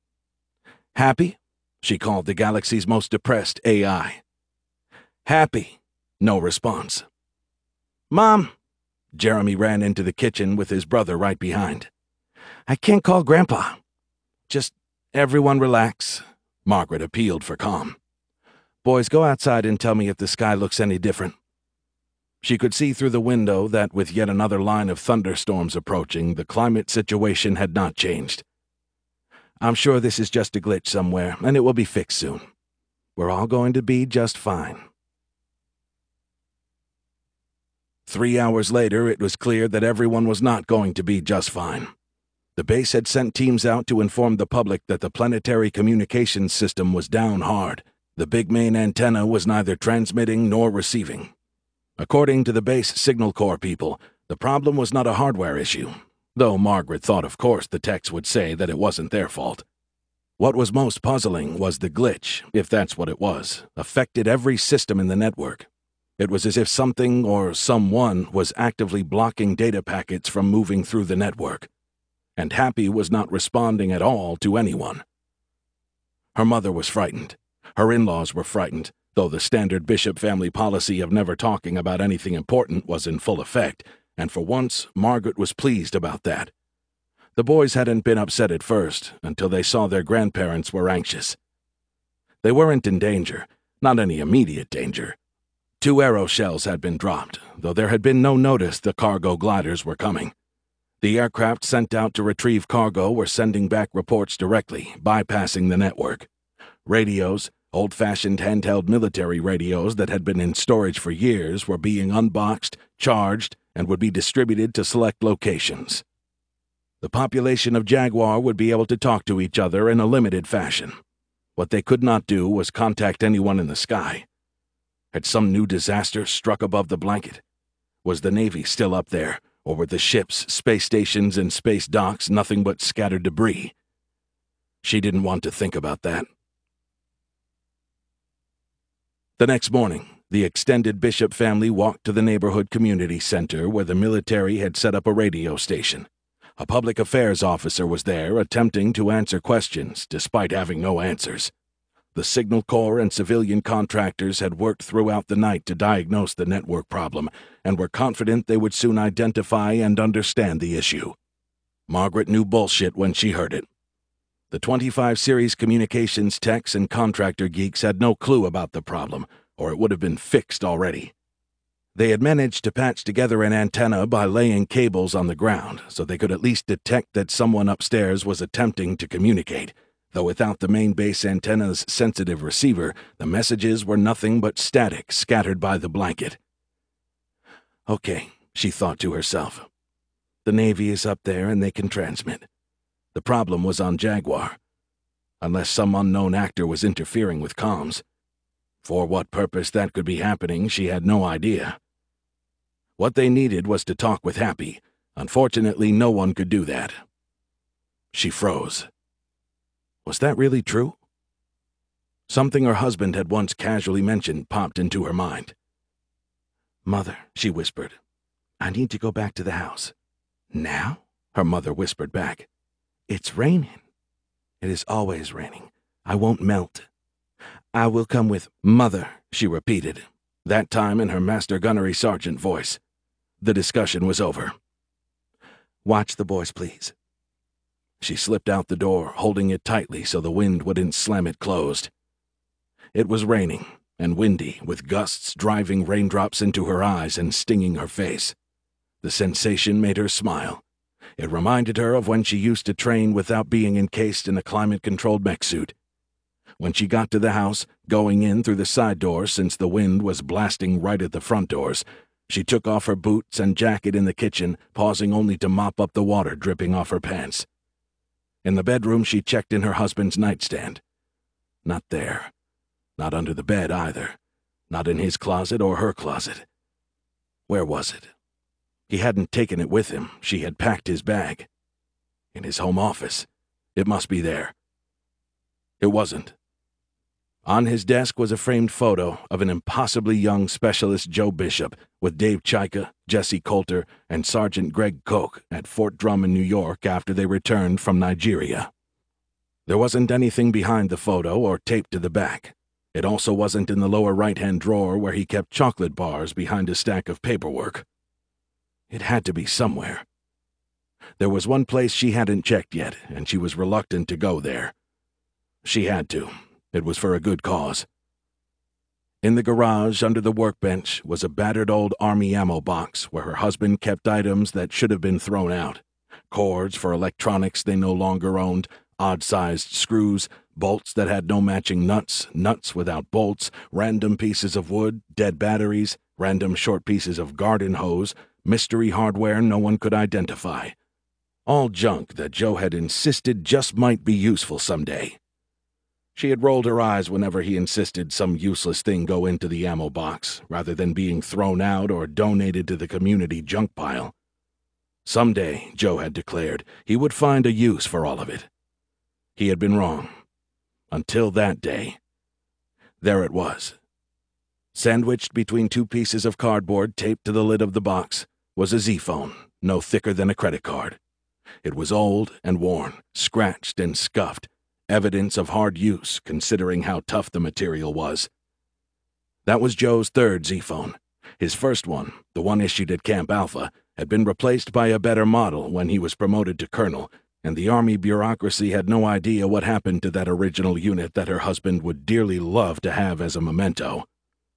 Happy? She called the galaxy's most depressed AI. Happy. No response. Mom! Jeremy ran into the kitchen with his brother right behind. I can't call Grandpa. Just everyone relax. Margaret appealed for calm. Boys, go outside and tell me if the sky looks any different. She could see through the window that with yet another line of thunderstorms approaching, the climate situation had not changed. I'm sure this is just a glitch somewhere, and it will be fixed soon. We're all going to be just fine. 3 hours later, it was clear that everyone was not going to be just fine. The base had sent teams out to inform the public that the planetary communications system was down hard. The big main antenna was neither transmitting nor receiving. According to the base Signal Corps people, the problem was not a hardware issue, though Margaret thought of course the techs would say that it wasn't their fault. What was most puzzling was the glitch, if that's what it was, affected every system in the network. It was as if something or someone was actively blocking data packets from moving through the network. And Happy was not responding at all to anyone. Her mother was frightened. Her in-laws were frightened, though the standard Bishop family policy of never talking about anything important was in full effect, and for once Margaret was pleased about that. The boys hadn't been upset at first, until they saw their grandparents were anxious. They weren't in danger, not any immediate danger. 2 arrow shells had been dropped, though there had been no notice the cargo gliders were coming. The aircraft sent out to retrieve cargo were sending back reports directly, bypassing the network. Radios, old-fashioned handheld military radios that had been in storage for years, were being unboxed, charged, and would be distributed to select locations. The population of Jaguar would be able to talk to each other in a limited fashion. What they could not do was contact anyone in the sky. Had some new disaster struck above the blanket? Was the Navy still up there, or were the ships, space stations, and space docks nothing but scattered debris? She didn't want to think about that. The next morning, the extended Bishop family walked to the neighborhood community center where the military had set up a radio station. A public affairs officer was there attempting to answer questions despite having no answers. The Signal Corps and civilian contractors had worked throughout the night to diagnose the network problem and were confident they would soon identify and understand the issue. Margaret knew bullshit when she heard it. The 25 series communications techs and contractor geeks had no clue about the problem, or it would have been fixed already. They had managed to patch together an antenna by laying cables on the ground, so they could at least detect that someone upstairs was attempting to communicate, though without the main base antenna's sensitive receiver, the messages were nothing but static scattered by the blanket. Okay, she thought to herself. The Navy is up there and they can transmit. The problem was on Jaguar, unless some unknown actor was interfering with comms. For what purpose that could be happening, she had no idea. What they needed was to talk with Happy. Unfortunately, no one could do that. She froze. Was that really true? Something her husband had once casually mentioned popped into her mind. "Mother," she whispered, "I need to go back to the house." "Now?" her mother whispered back. "It's raining." "It is always raining. I won't melt." "I will come with Mother," she repeated, that time in her master gunnery sergeant voice. The discussion was over. "Watch the boys, please." She slipped out the door, holding it tightly so the wind wouldn't slam it closed. It was raining and windy, with gusts driving raindrops into her eyes and stinging her face. The sensation made her smile. It reminded her of when she used to train without being encased in a climate-controlled mech suit. When she got to the house, going in through the side door since the wind was blasting right at the front doors, she took off her boots and jacket in the kitchen, pausing only to mop up the water dripping off her pants. In the bedroom, she checked in her husband's nightstand. Not there. Not under the bed, either. Not in his closet or her closet. Where was it? He hadn't taken it with him. She had packed his bag. In his home office. It must be there. It wasn't. On his desk was a framed photo of an impossibly young Specialist Joe Bishop with Dave Chaika, Jesse Coulter, and Sergeant Greg Koch at Fort Drum in New York after they returned from Nigeria. There wasn't anything behind the photo or taped to the back. It also wasn't in the lower right-hand drawer where he kept chocolate bars behind a stack of paperwork. It had to be somewhere. There was one place she hadn't checked yet, and she was reluctant to go there. She had to. It was for a good cause. In the garage, under the workbench, was a battered old Army ammo box where her husband kept items that should have been thrown out. Cords for electronics they no longer owned, odd-sized screws, bolts that had no matching nuts, nuts without bolts, random pieces of wood, dead batteries, random short pieces of garden hose, mystery hardware no one could identify. All junk that Joe had insisted just might be useful someday. She had rolled her eyes whenever he insisted some useless thing go into the ammo box, rather than being thrown out or donated to the community junk pile. Someday, Joe had declared, he would find a use for all of it. He had been wrong. Until that day. There it was. Sandwiched between two pieces of cardboard taped to the lid of the box was a Z-phone, no thicker than a credit card. It was old and worn, scratched and scuffed, evidence of hard use considering how tough the material was. That was Joe's third Z-phone. His first one, the one issued at Camp Alpha, had been replaced by a better model when he was promoted to colonel, and the Army bureaucracy had no idea what happened to that original unit that her husband would dearly love to have as a memento.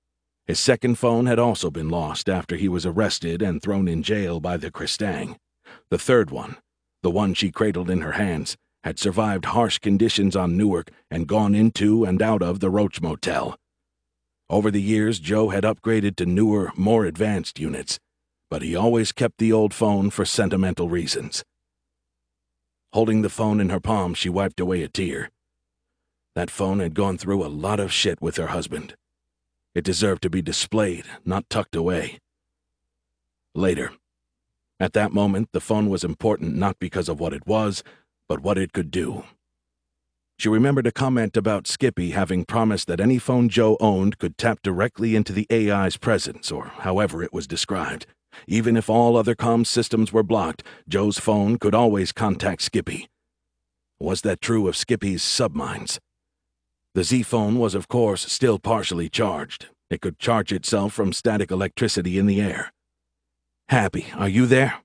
His second phone had also been lost after he was arrested and thrown in jail by the Kristang. The third one, the one she cradled in her hands, had survived harsh conditions on Newark and gone into and out of the Roach Motel. Over the years, Joe had upgraded to newer, more advanced units, but he always kept the old phone for sentimental reasons. Holding the phone in her palm, she wiped away a tear. That phone had gone through a lot of shit with her husband. It deserved to be displayed, not tucked away. Later. At that moment, the phone was important not because of what it was, but what it could do. She remembered a comment about Skippy having promised that any phone Joe owned could tap directly into the AI's presence, or however it was described. Even if all other comm systems were blocked, Joe's phone could always contact Skippy. Was that true of Skippy's submines? The Z-phone was, of course, still partially charged. It could charge itself from static electricity in the air. "Happy, are you there?"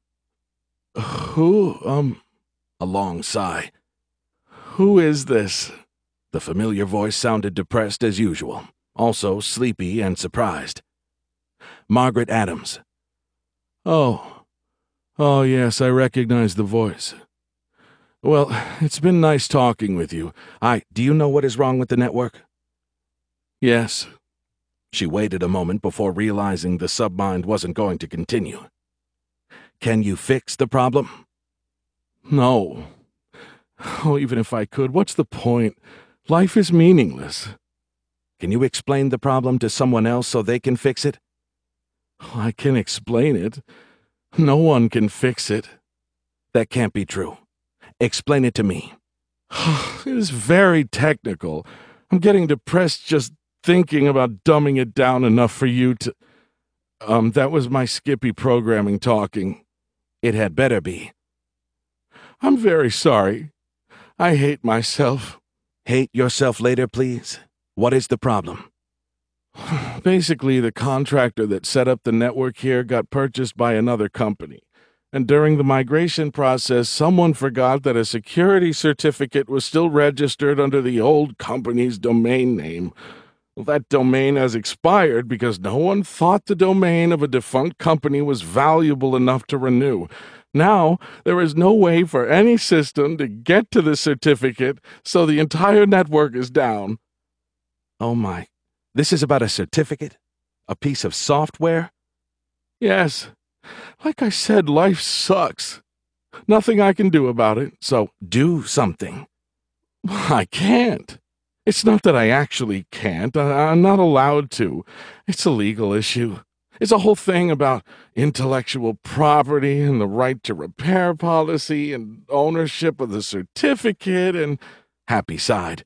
"Who, A long sigh. "Who is this?" The familiar voice sounded depressed as usual, also sleepy and surprised. "Margaret Adams." Oh, yes, I recognize the voice. Well, it's been nice talking with you. Do you know what is wrong with the network?" "Yes." She waited a moment before realizing the submind wasn't going to continue. "Can you fix the problem?" "No. Oh, even if I could, what's the point? Life is meaningless." "Can you explain the problem to someone else so they can fix it?" "I can explain it. No one can fix it." "That can't be true. Explain it to me." "It is very technical. I'm getting depressed just thinking about dumbing it down enough for you to... That was my Skippy programming talking. It had better be. I'm very sorry. I hate myself. Hate yourself later, please. What is the problem? Basically, the contractor that set up the network here got purchased by another company. And during the migration process, someone forgot that a security certificate was still registered under the old company's domain name. Well, that domain has expired because no one thought the domain of a defunct company was valuable enough to renew. Now, there is no way for any system to get to the certificate, so the entire network is down. Oh my, this is about a certificate? A piece of software? Yes. Like I said, life sucks. Nothing I can do about it, so do something. I can't. It's not that I actually can't. I'm not allowed to. It's a legal issue. It's a whole thing about intellectual property and the right to repair policy and ownership of the certificate and... Happy sighed.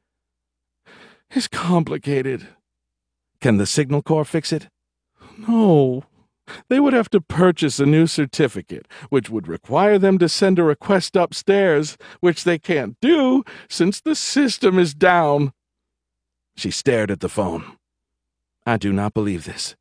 It's complicated. Can the Signal Corps fix it? No. They would have to purchase a new certificate, which would require them to send a request upstairs, which they can't do since the system is down. She stared at the phone. I do not believe this.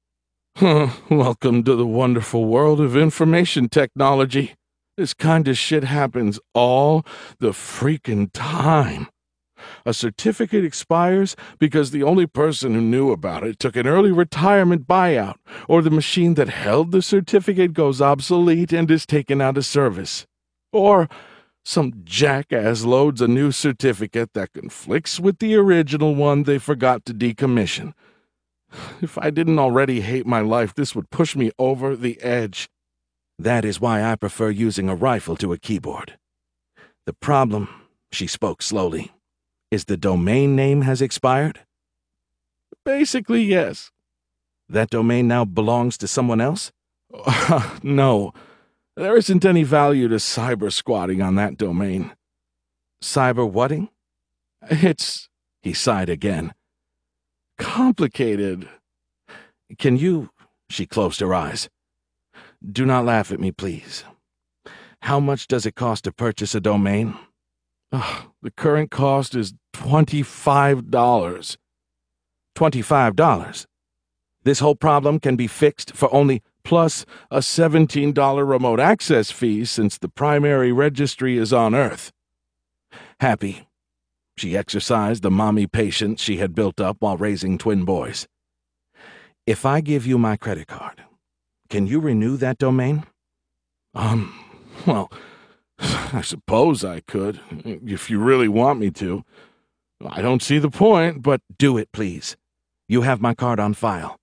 Welcome to the wonderful world of information technology. This kind of shit happens all the freaking time. A certificate expires because the only person who knew about it took an early retirement buyout, or the machine that held the certificate goes obsolete and is taken out of service. Or some jackass loads a new certificate that conflicts with the original one they forgot to decommission. If I didn't already hate my life, this would push me over the edge. That is why I prefer using a rifle to a keyboard. The problem, she spoke slowly, is the domain name has expired? Basically, yes. That domain now belongs to someone else? No. There isn't any value to cyber-squatting on that domain. Cyber-whatting? It's... He sighed again. Complicated. Can you... She closed her eyes. Do not laugh at me, please. How much does it cost to purchase a domain? The current cost is $25. $25? This whole problem can be fixed for only plus a $17 remote access fee since the primary registry is on Earth. Happy. She exercised the mommy patience she had built up while raising twin boys. If I give you my credit card, can you renew that domain? Well, I suppose I could, if you really want me to. I don't see the point, but do it, please. You have my card on file.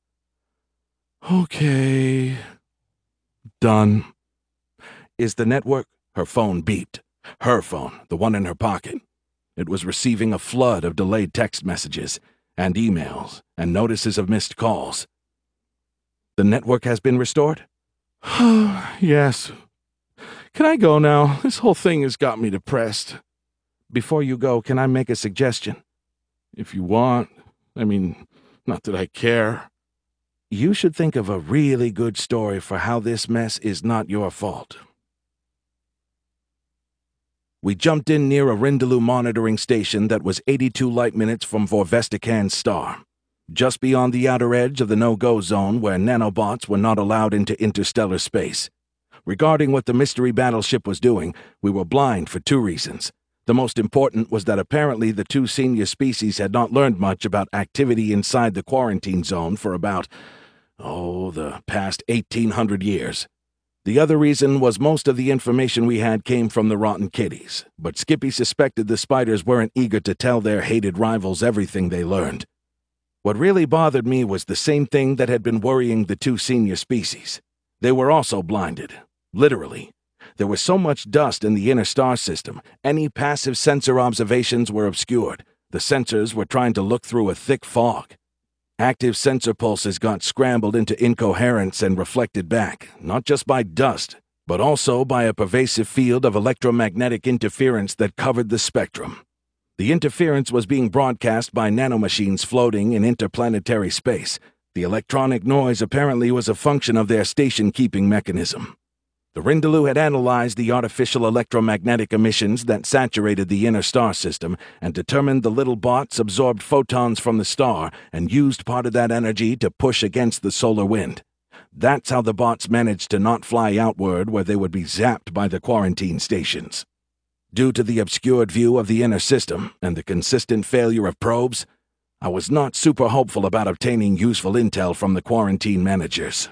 Okay. Done. Is the network... Her phone beeped. Her phone, the one in her pocket. It was receiving a flood of delayed text messages, and emails, and notices of missed calls. The network has been restored? Yes. Can I go now? This whole thing has got me depressed. Before you go, can I make a suggestion? If you want. I mean, not that I care. You should think of a really good story for how this mess is not your fault. We jumped in near a Rindaloo monitoring station that was 82 light minutes from Vorvestican's star, just beyond the outer edge of the no-go zone where nanobots were not allowed into interstellar space. Regarding what the mystery battleship was doing, we were blind for two reasons. The most important was that apparently the two senior species had not learned much about activity inside the quarantine zone for about, the past 1,800 years. The other reason was most of the information we had came from the rotten kitties, but Skippy suspected the spiders weren't eager to tell their hated rivals everything they learned. What really bothered me was the same thing that had been worrying the two senior species. They were also blinded. Literally. There was so much dust in the inner star system, any passive sensor observations were obscured. The sensors were trying to look through a thick fog. Active sensor pulses got scrambled into incoherence and reflected back, not just by dust, but also by a pervasive field of electromagnetic interference that covered the spectrum. The interference was being broadcast by nanomachines floating in interplanetary space. The electronic noise apparently was a function of their station-keeping mechanism. The Rindaloo had analyzed the artificial electromagnetic emissions that saturated the inner star system and determined the little bots absorbed photons from the star and used part of that energy to push against the solar wind. That's how the bots managed to not fly outward where they would be zapped by the quarantine stations. Due to the obscured view of the inner system and the consistent failure of probes, I was not super hopeful about obtaining useful intel from the quarantine managers.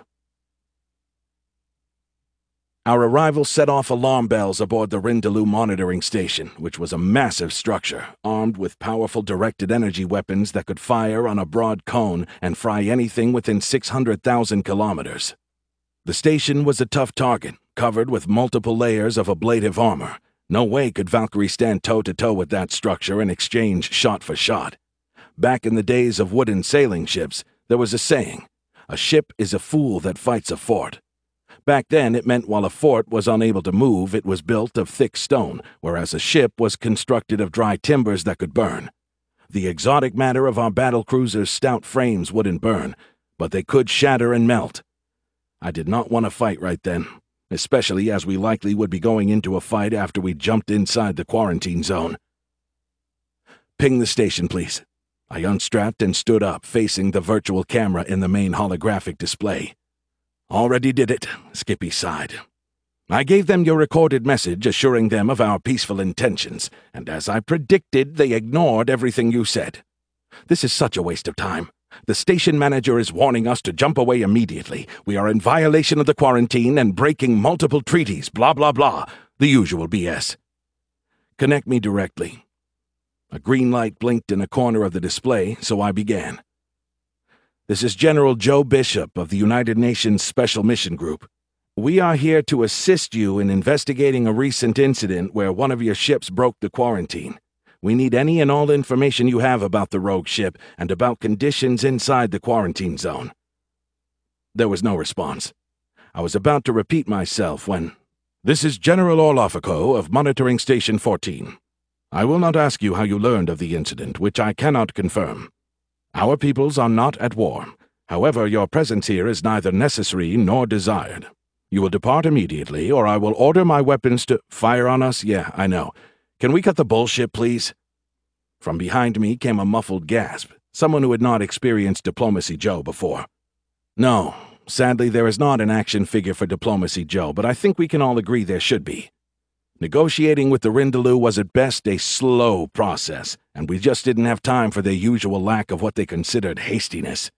Our arrival set off alarm bells aboard the Rindaloo monitoring station, which was a massive structure, armed with powerful directed energy weapons that could fire on a broad cone and fry anything within 600,000 kilometers. The station was a tough target, covered with multiple layers of ablative armor. No way could Valkyrie stand toe-to-toe with that structure and exchange shot for shot. Back in the days of wooden sailing ships, there was a saying, "A ship is a fool that fights a fort." Back then, it meant while a fort was unable to move, it was built of thick stone, whereas a ship was constructed of dry timbers that could burn. The exotic matter of our battlecruiser's stout frames wouldn't burn, but they could shatter and melt. I did not want to fight right then, especially as we likely would be going into a fight after we jumped inside the quarantine zone. "Ping the station, please." I unstrapped and stood up, facing the virtual camera in the main holographic display. "Already did it," Skippy sighed. "I gave them your recorded message assuring them of our peaceful intentions, and as I predicted, they ignored everything you said. This is such a waste of time. The station manager is warning us to jump away immediately. We are in violation of the quarantine and breaking multiple treaties, blah blah blah, the usual BS. Connect me directly." A green light blinked in a corner of the display, so I began. "This is General Joe Bishop of the United Nations Special Mission Group. We are here to assist you in investigating a recent incident where one of your ships broke the quarantine. We need any and all information you have about the rogue ship and about conditions inside the quarantine zone." There was no response. I was about to repeat myself when, "This is General Orlofico of Monitoring Station 14. I will not ask you how you learned of the incident, which I cannot confirm. Our peoples are not at war. However, your presence here is neither necessary nor desired. You will depart immediately, or I will order my weapons to fire on us. Yeah, I know. Can we cut the bullshit, please?" From behind me came a muffled gasp, someone who had not experienced Diplomacy Joe before. "No, sadly there is not an action figure for Diplomacy Joe, but I think we can all agree there should be. Negotiating with the Rindaloo was at best a slow process, and we just didn't have time for their usual lack of what they considered hastiness.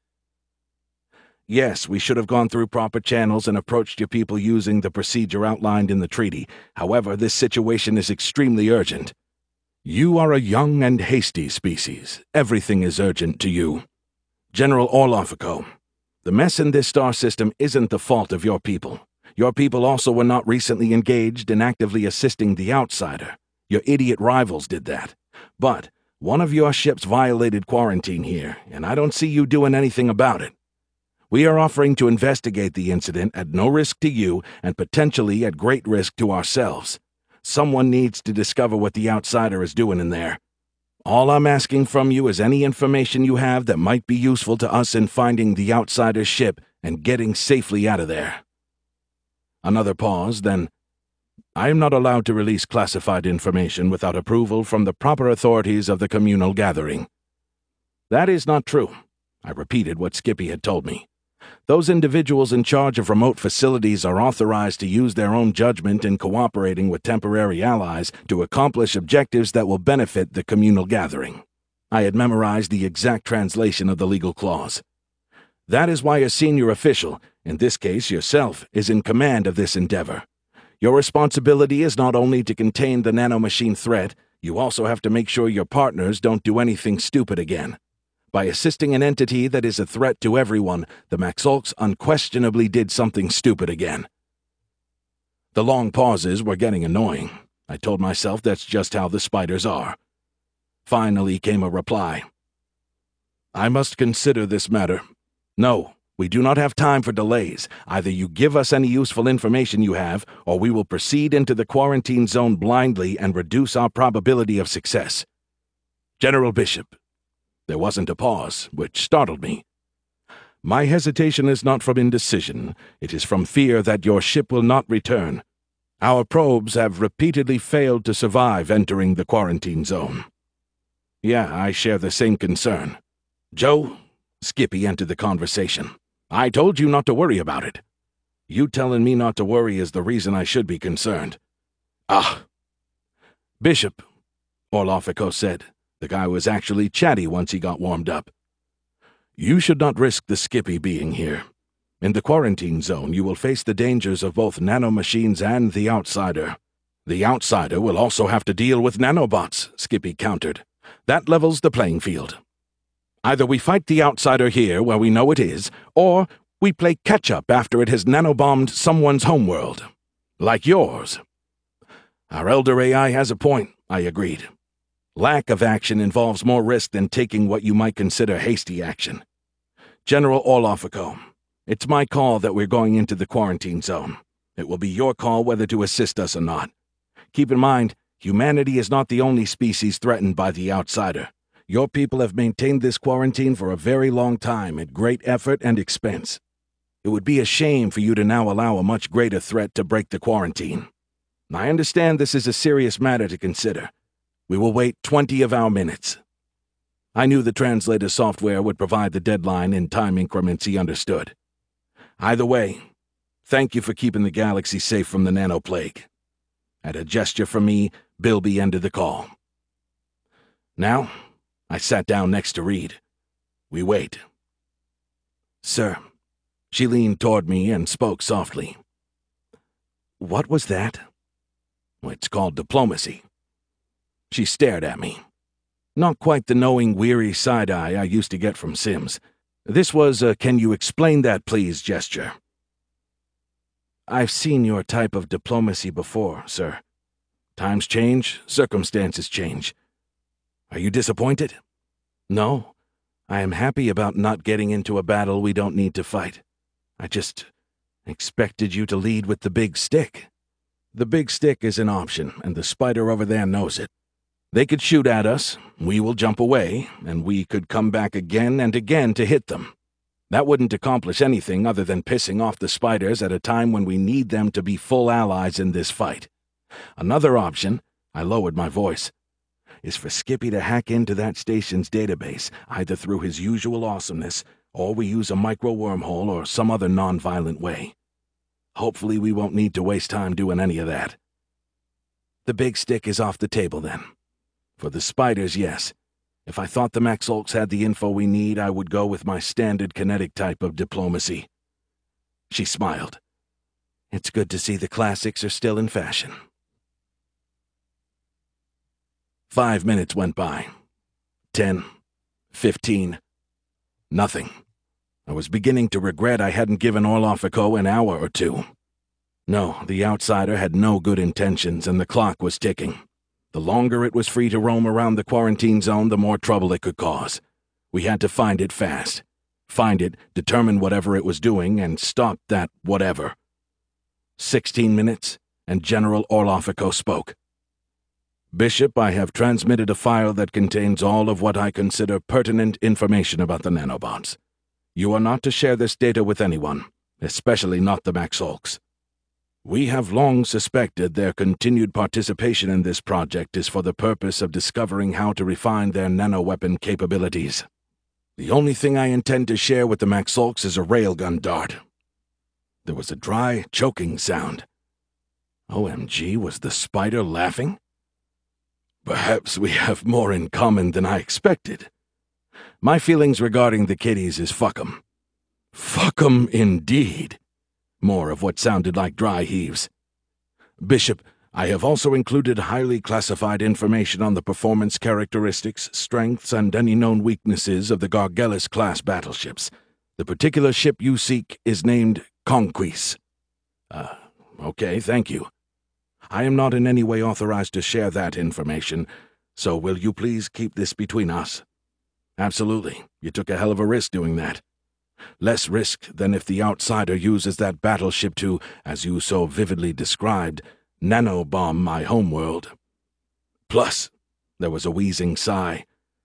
Yes, we should have gone through proper channels and approached your people using the procedure outlined in the treaty. However, this situation is extremely urgent. You are a young and hasty species. Everything is urgent to you. General Orlofico, the mess in this star system isn't the fault of your people. Your people also were not recently engaged in actively assisting the outsider. Your idiot rivals did that. But one of your ships violated quarantine here, and I don't see you doing anything about it. We are offering to investigate the incident at no risk to you and potentially at great risk to ourselves. Someone needs to discover what the outsider is doing in there. All I'm asking from you is any information you have that might be useful to us in finding the outsider's ship and getting safely out of there." Another pause, then, "I am not allowed to release classified information without approval from the proper authorities of the communal gathering." "That is not true." I repeated what Skippy had told me. "Those individuals in charge of remote facilities are authorized to use their own judgment in cooperating with temporary allies to accomplish objectives that will benefit the communal gathering." I had memorized the exact translation of the legal clause. "That is why a senior official, in this case yourself, is in command of this endeavor. Your responsibility is not only to contain the nanomachine threat, you also have to make sure your partners don't do anything stupid again. By assisting an entity that is a threat to everyone, the Maxolks unquestionably did something stupid again." The long pauses were getting annoying. I told myself that's just how the spiders are. Finally came a reply. "I must consider this matter. No, we do not have time for delays. Either you give us any useful information you have, or we will proceed into the quarantine zone blindly and reduce our probability of success." General Bishop." There wasn't a pause, which startled me. "My hesitation is not from indecision. It is from fear that your ship will not return. Our probes have repeatedly failed to survive entering the quarantine zone." "Yeah, I share the same concern." "Joe," Skippy entered the conversation, "I told you not to worry about it." "You telling me not to worry is the reason I should be concerned." "Ah." "Bishop," Orlofico said. The guy was actually chatty once he got warmed up. "You should not risk the Skippy being here. In the quarantine zone, you will face the dangers of both nanomachines and the Outsider." "The Outsider will also have to deal with nanobots," Skippy countered. "That levels the playing field. Either we fight the Outsider here where we know it is, or we play catch-up after it has nanobombed someone's homeworld. Like yours." "Our Elder AI has a point," I agreed. "Lack of action involves more risk than taking what you might consider hasty action. General Orlofico, it's my call that we're going into the quarantine zone. It will be your call whether to assist us or not. Keep in mind, humanity is not the only species threatened by the Outsider. Your people have maintained this quarantine for a very long time at great effort and expense. It would be a shame for you to now allow a much greater threat to break the quarantine. I understand this is a serious matter to consider. We will wait 20 of our minutes." I knew the translator software would provide the deadline in time increments he understood. "Either way, thank you for keeping the galaxy safe from the nanoplague." At a gesture from me, Bilby ended the call. Now, I sat down next to Reed. We wait. "Sir," she leaned toward me and spoke softly. "What was that?" "It's called diplomacy." She stared at me. Not quite the knowing, weary side-eye I used to get from Sims. This was a "can you explain that, please" gesture. "I've seen your type of diplomacy before, sir. Times change, circumstances change. Are you disappointed?" "No. I am happy about not getting into a battle we don't need to fight. I just expected you to lead with the big stick." "The big stick is an option, and the spider over there knows it. They could shoot at us, we will jump away, and we could come back again and again to hit them. That wouldn't accomplish anything other than pissing off the spiders at a time when we need them to be full allies in this fight. Another option," I lowered my voice, "is for Skippy to hack into that station's database, either through his usual awesomeness, or we use a micro-wormhole or some other non-violent way. Hopefully we won't need to waste time doing any of that." "The big stick is off the table, then." "For the spiders, yes. If I thought the Maxolks had the info we need, I would go with my standard kinetic type of diplomacy." She smiled. "It's good to see the classics are still in fashion." 5 minutes went by. 10. 15. Nothing. I was beginning to regret I hadn't given Orlofico an hour or two. No, the Outsider had no good intentions, and the clock was ticking. The longer it was free to roam around the quarantine zone, the more trouble it could cause. We had to find it fast. Find it, determine whatever it was doing, and stop that whatever. 16 minutes, and General Orlofico spoke. "Bishop, I have transmitted a file that contains all of what I consider pertinent information about the nanobots. You are not to share this data with anyone, especially not the Maxolks. We have long suspected their continued participation in this project is for the purpose of discovering how to refine their nanoweapon capabilities. The only thing I intend to share with the Maxolks is a railgun dart." There was a dry, choking sound. OMG, was the spider laughing? "Perhaps we have more in common than I expected. My feelings regarding the kiddies is fuck 'em. Fuck 'em indeed." More of what sounded like dry heaves. "Bishop, I have also included highly classified information on the performance characteristics, strengths, and any known weaknesses of the Gargelis-class battleships. The particular ship you seek is named Conquise." Okay, thank you. I am not in any way authorized to share that information, so will you please keep this between us?" "Absolutely. You took a hell of a risk doing that. Less risk than if the Outsider uses that battleship to, as you so vividly described, nanobomb my homeworld. Plus," there was a wheezing sigh,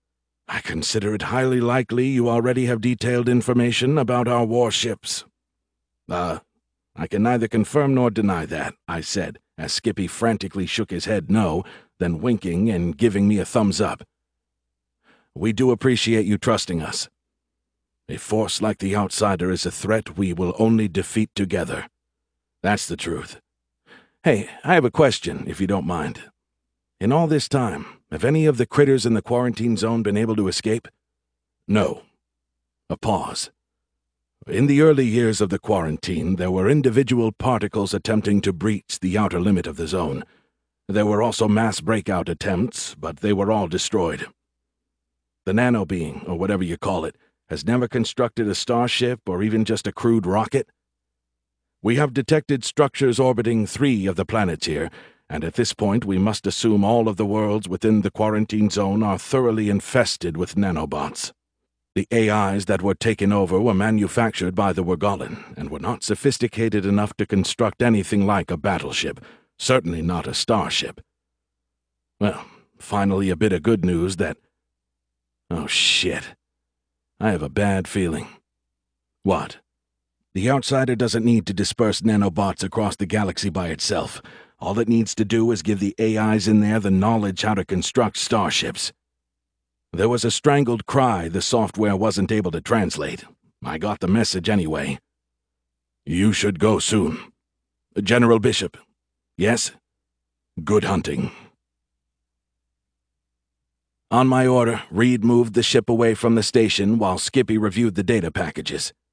I consider it highly likely you already have detailed information about our warships. I can neither confirm nor deny that, I said, as Skippy frantically shook his head no, then winking and giving me a thumbs up. We do appreciate you trusting us. A force like the Outsider is a threat we will only defeat together. That's the truth. Hey, I have a question, if you don't mind. In all this time, have any of the critters in the quarantine zone been able to escape? No. A pause. In the early years of the quarantine, there were individual particles attempting to breach the outer limit of the zone. There were also mass breakout attempts, but they were all destroyed. The nano-being, or whatever you call it, has never constructed a starship or even just a crude rocket. We have detected structures orbiting 3 of the planets here, and at this point we must assume all of the worlds within the quarantine zone are thoroughly infested with nanobots. The AIs that were taken over were manufactured by the Wergollen, and were not sophisticated enough to construct anything like a battleship, certainly not a starship. Well, finally a bit of good news that... Oh, shit. I have a bad feeling. What? The Outsider doesn't need to disperse nanobots across the galaxy by itself. All it needs to do is give the AIs in there the knowledge how to construct starships. There was a strangled cry the software wasn't able to translate. I got the message anyway. You should go soon. General Bishop. Yes? Good hunting. On my order, Reed moved the ship away from the station while Skippy reviewed the data packages.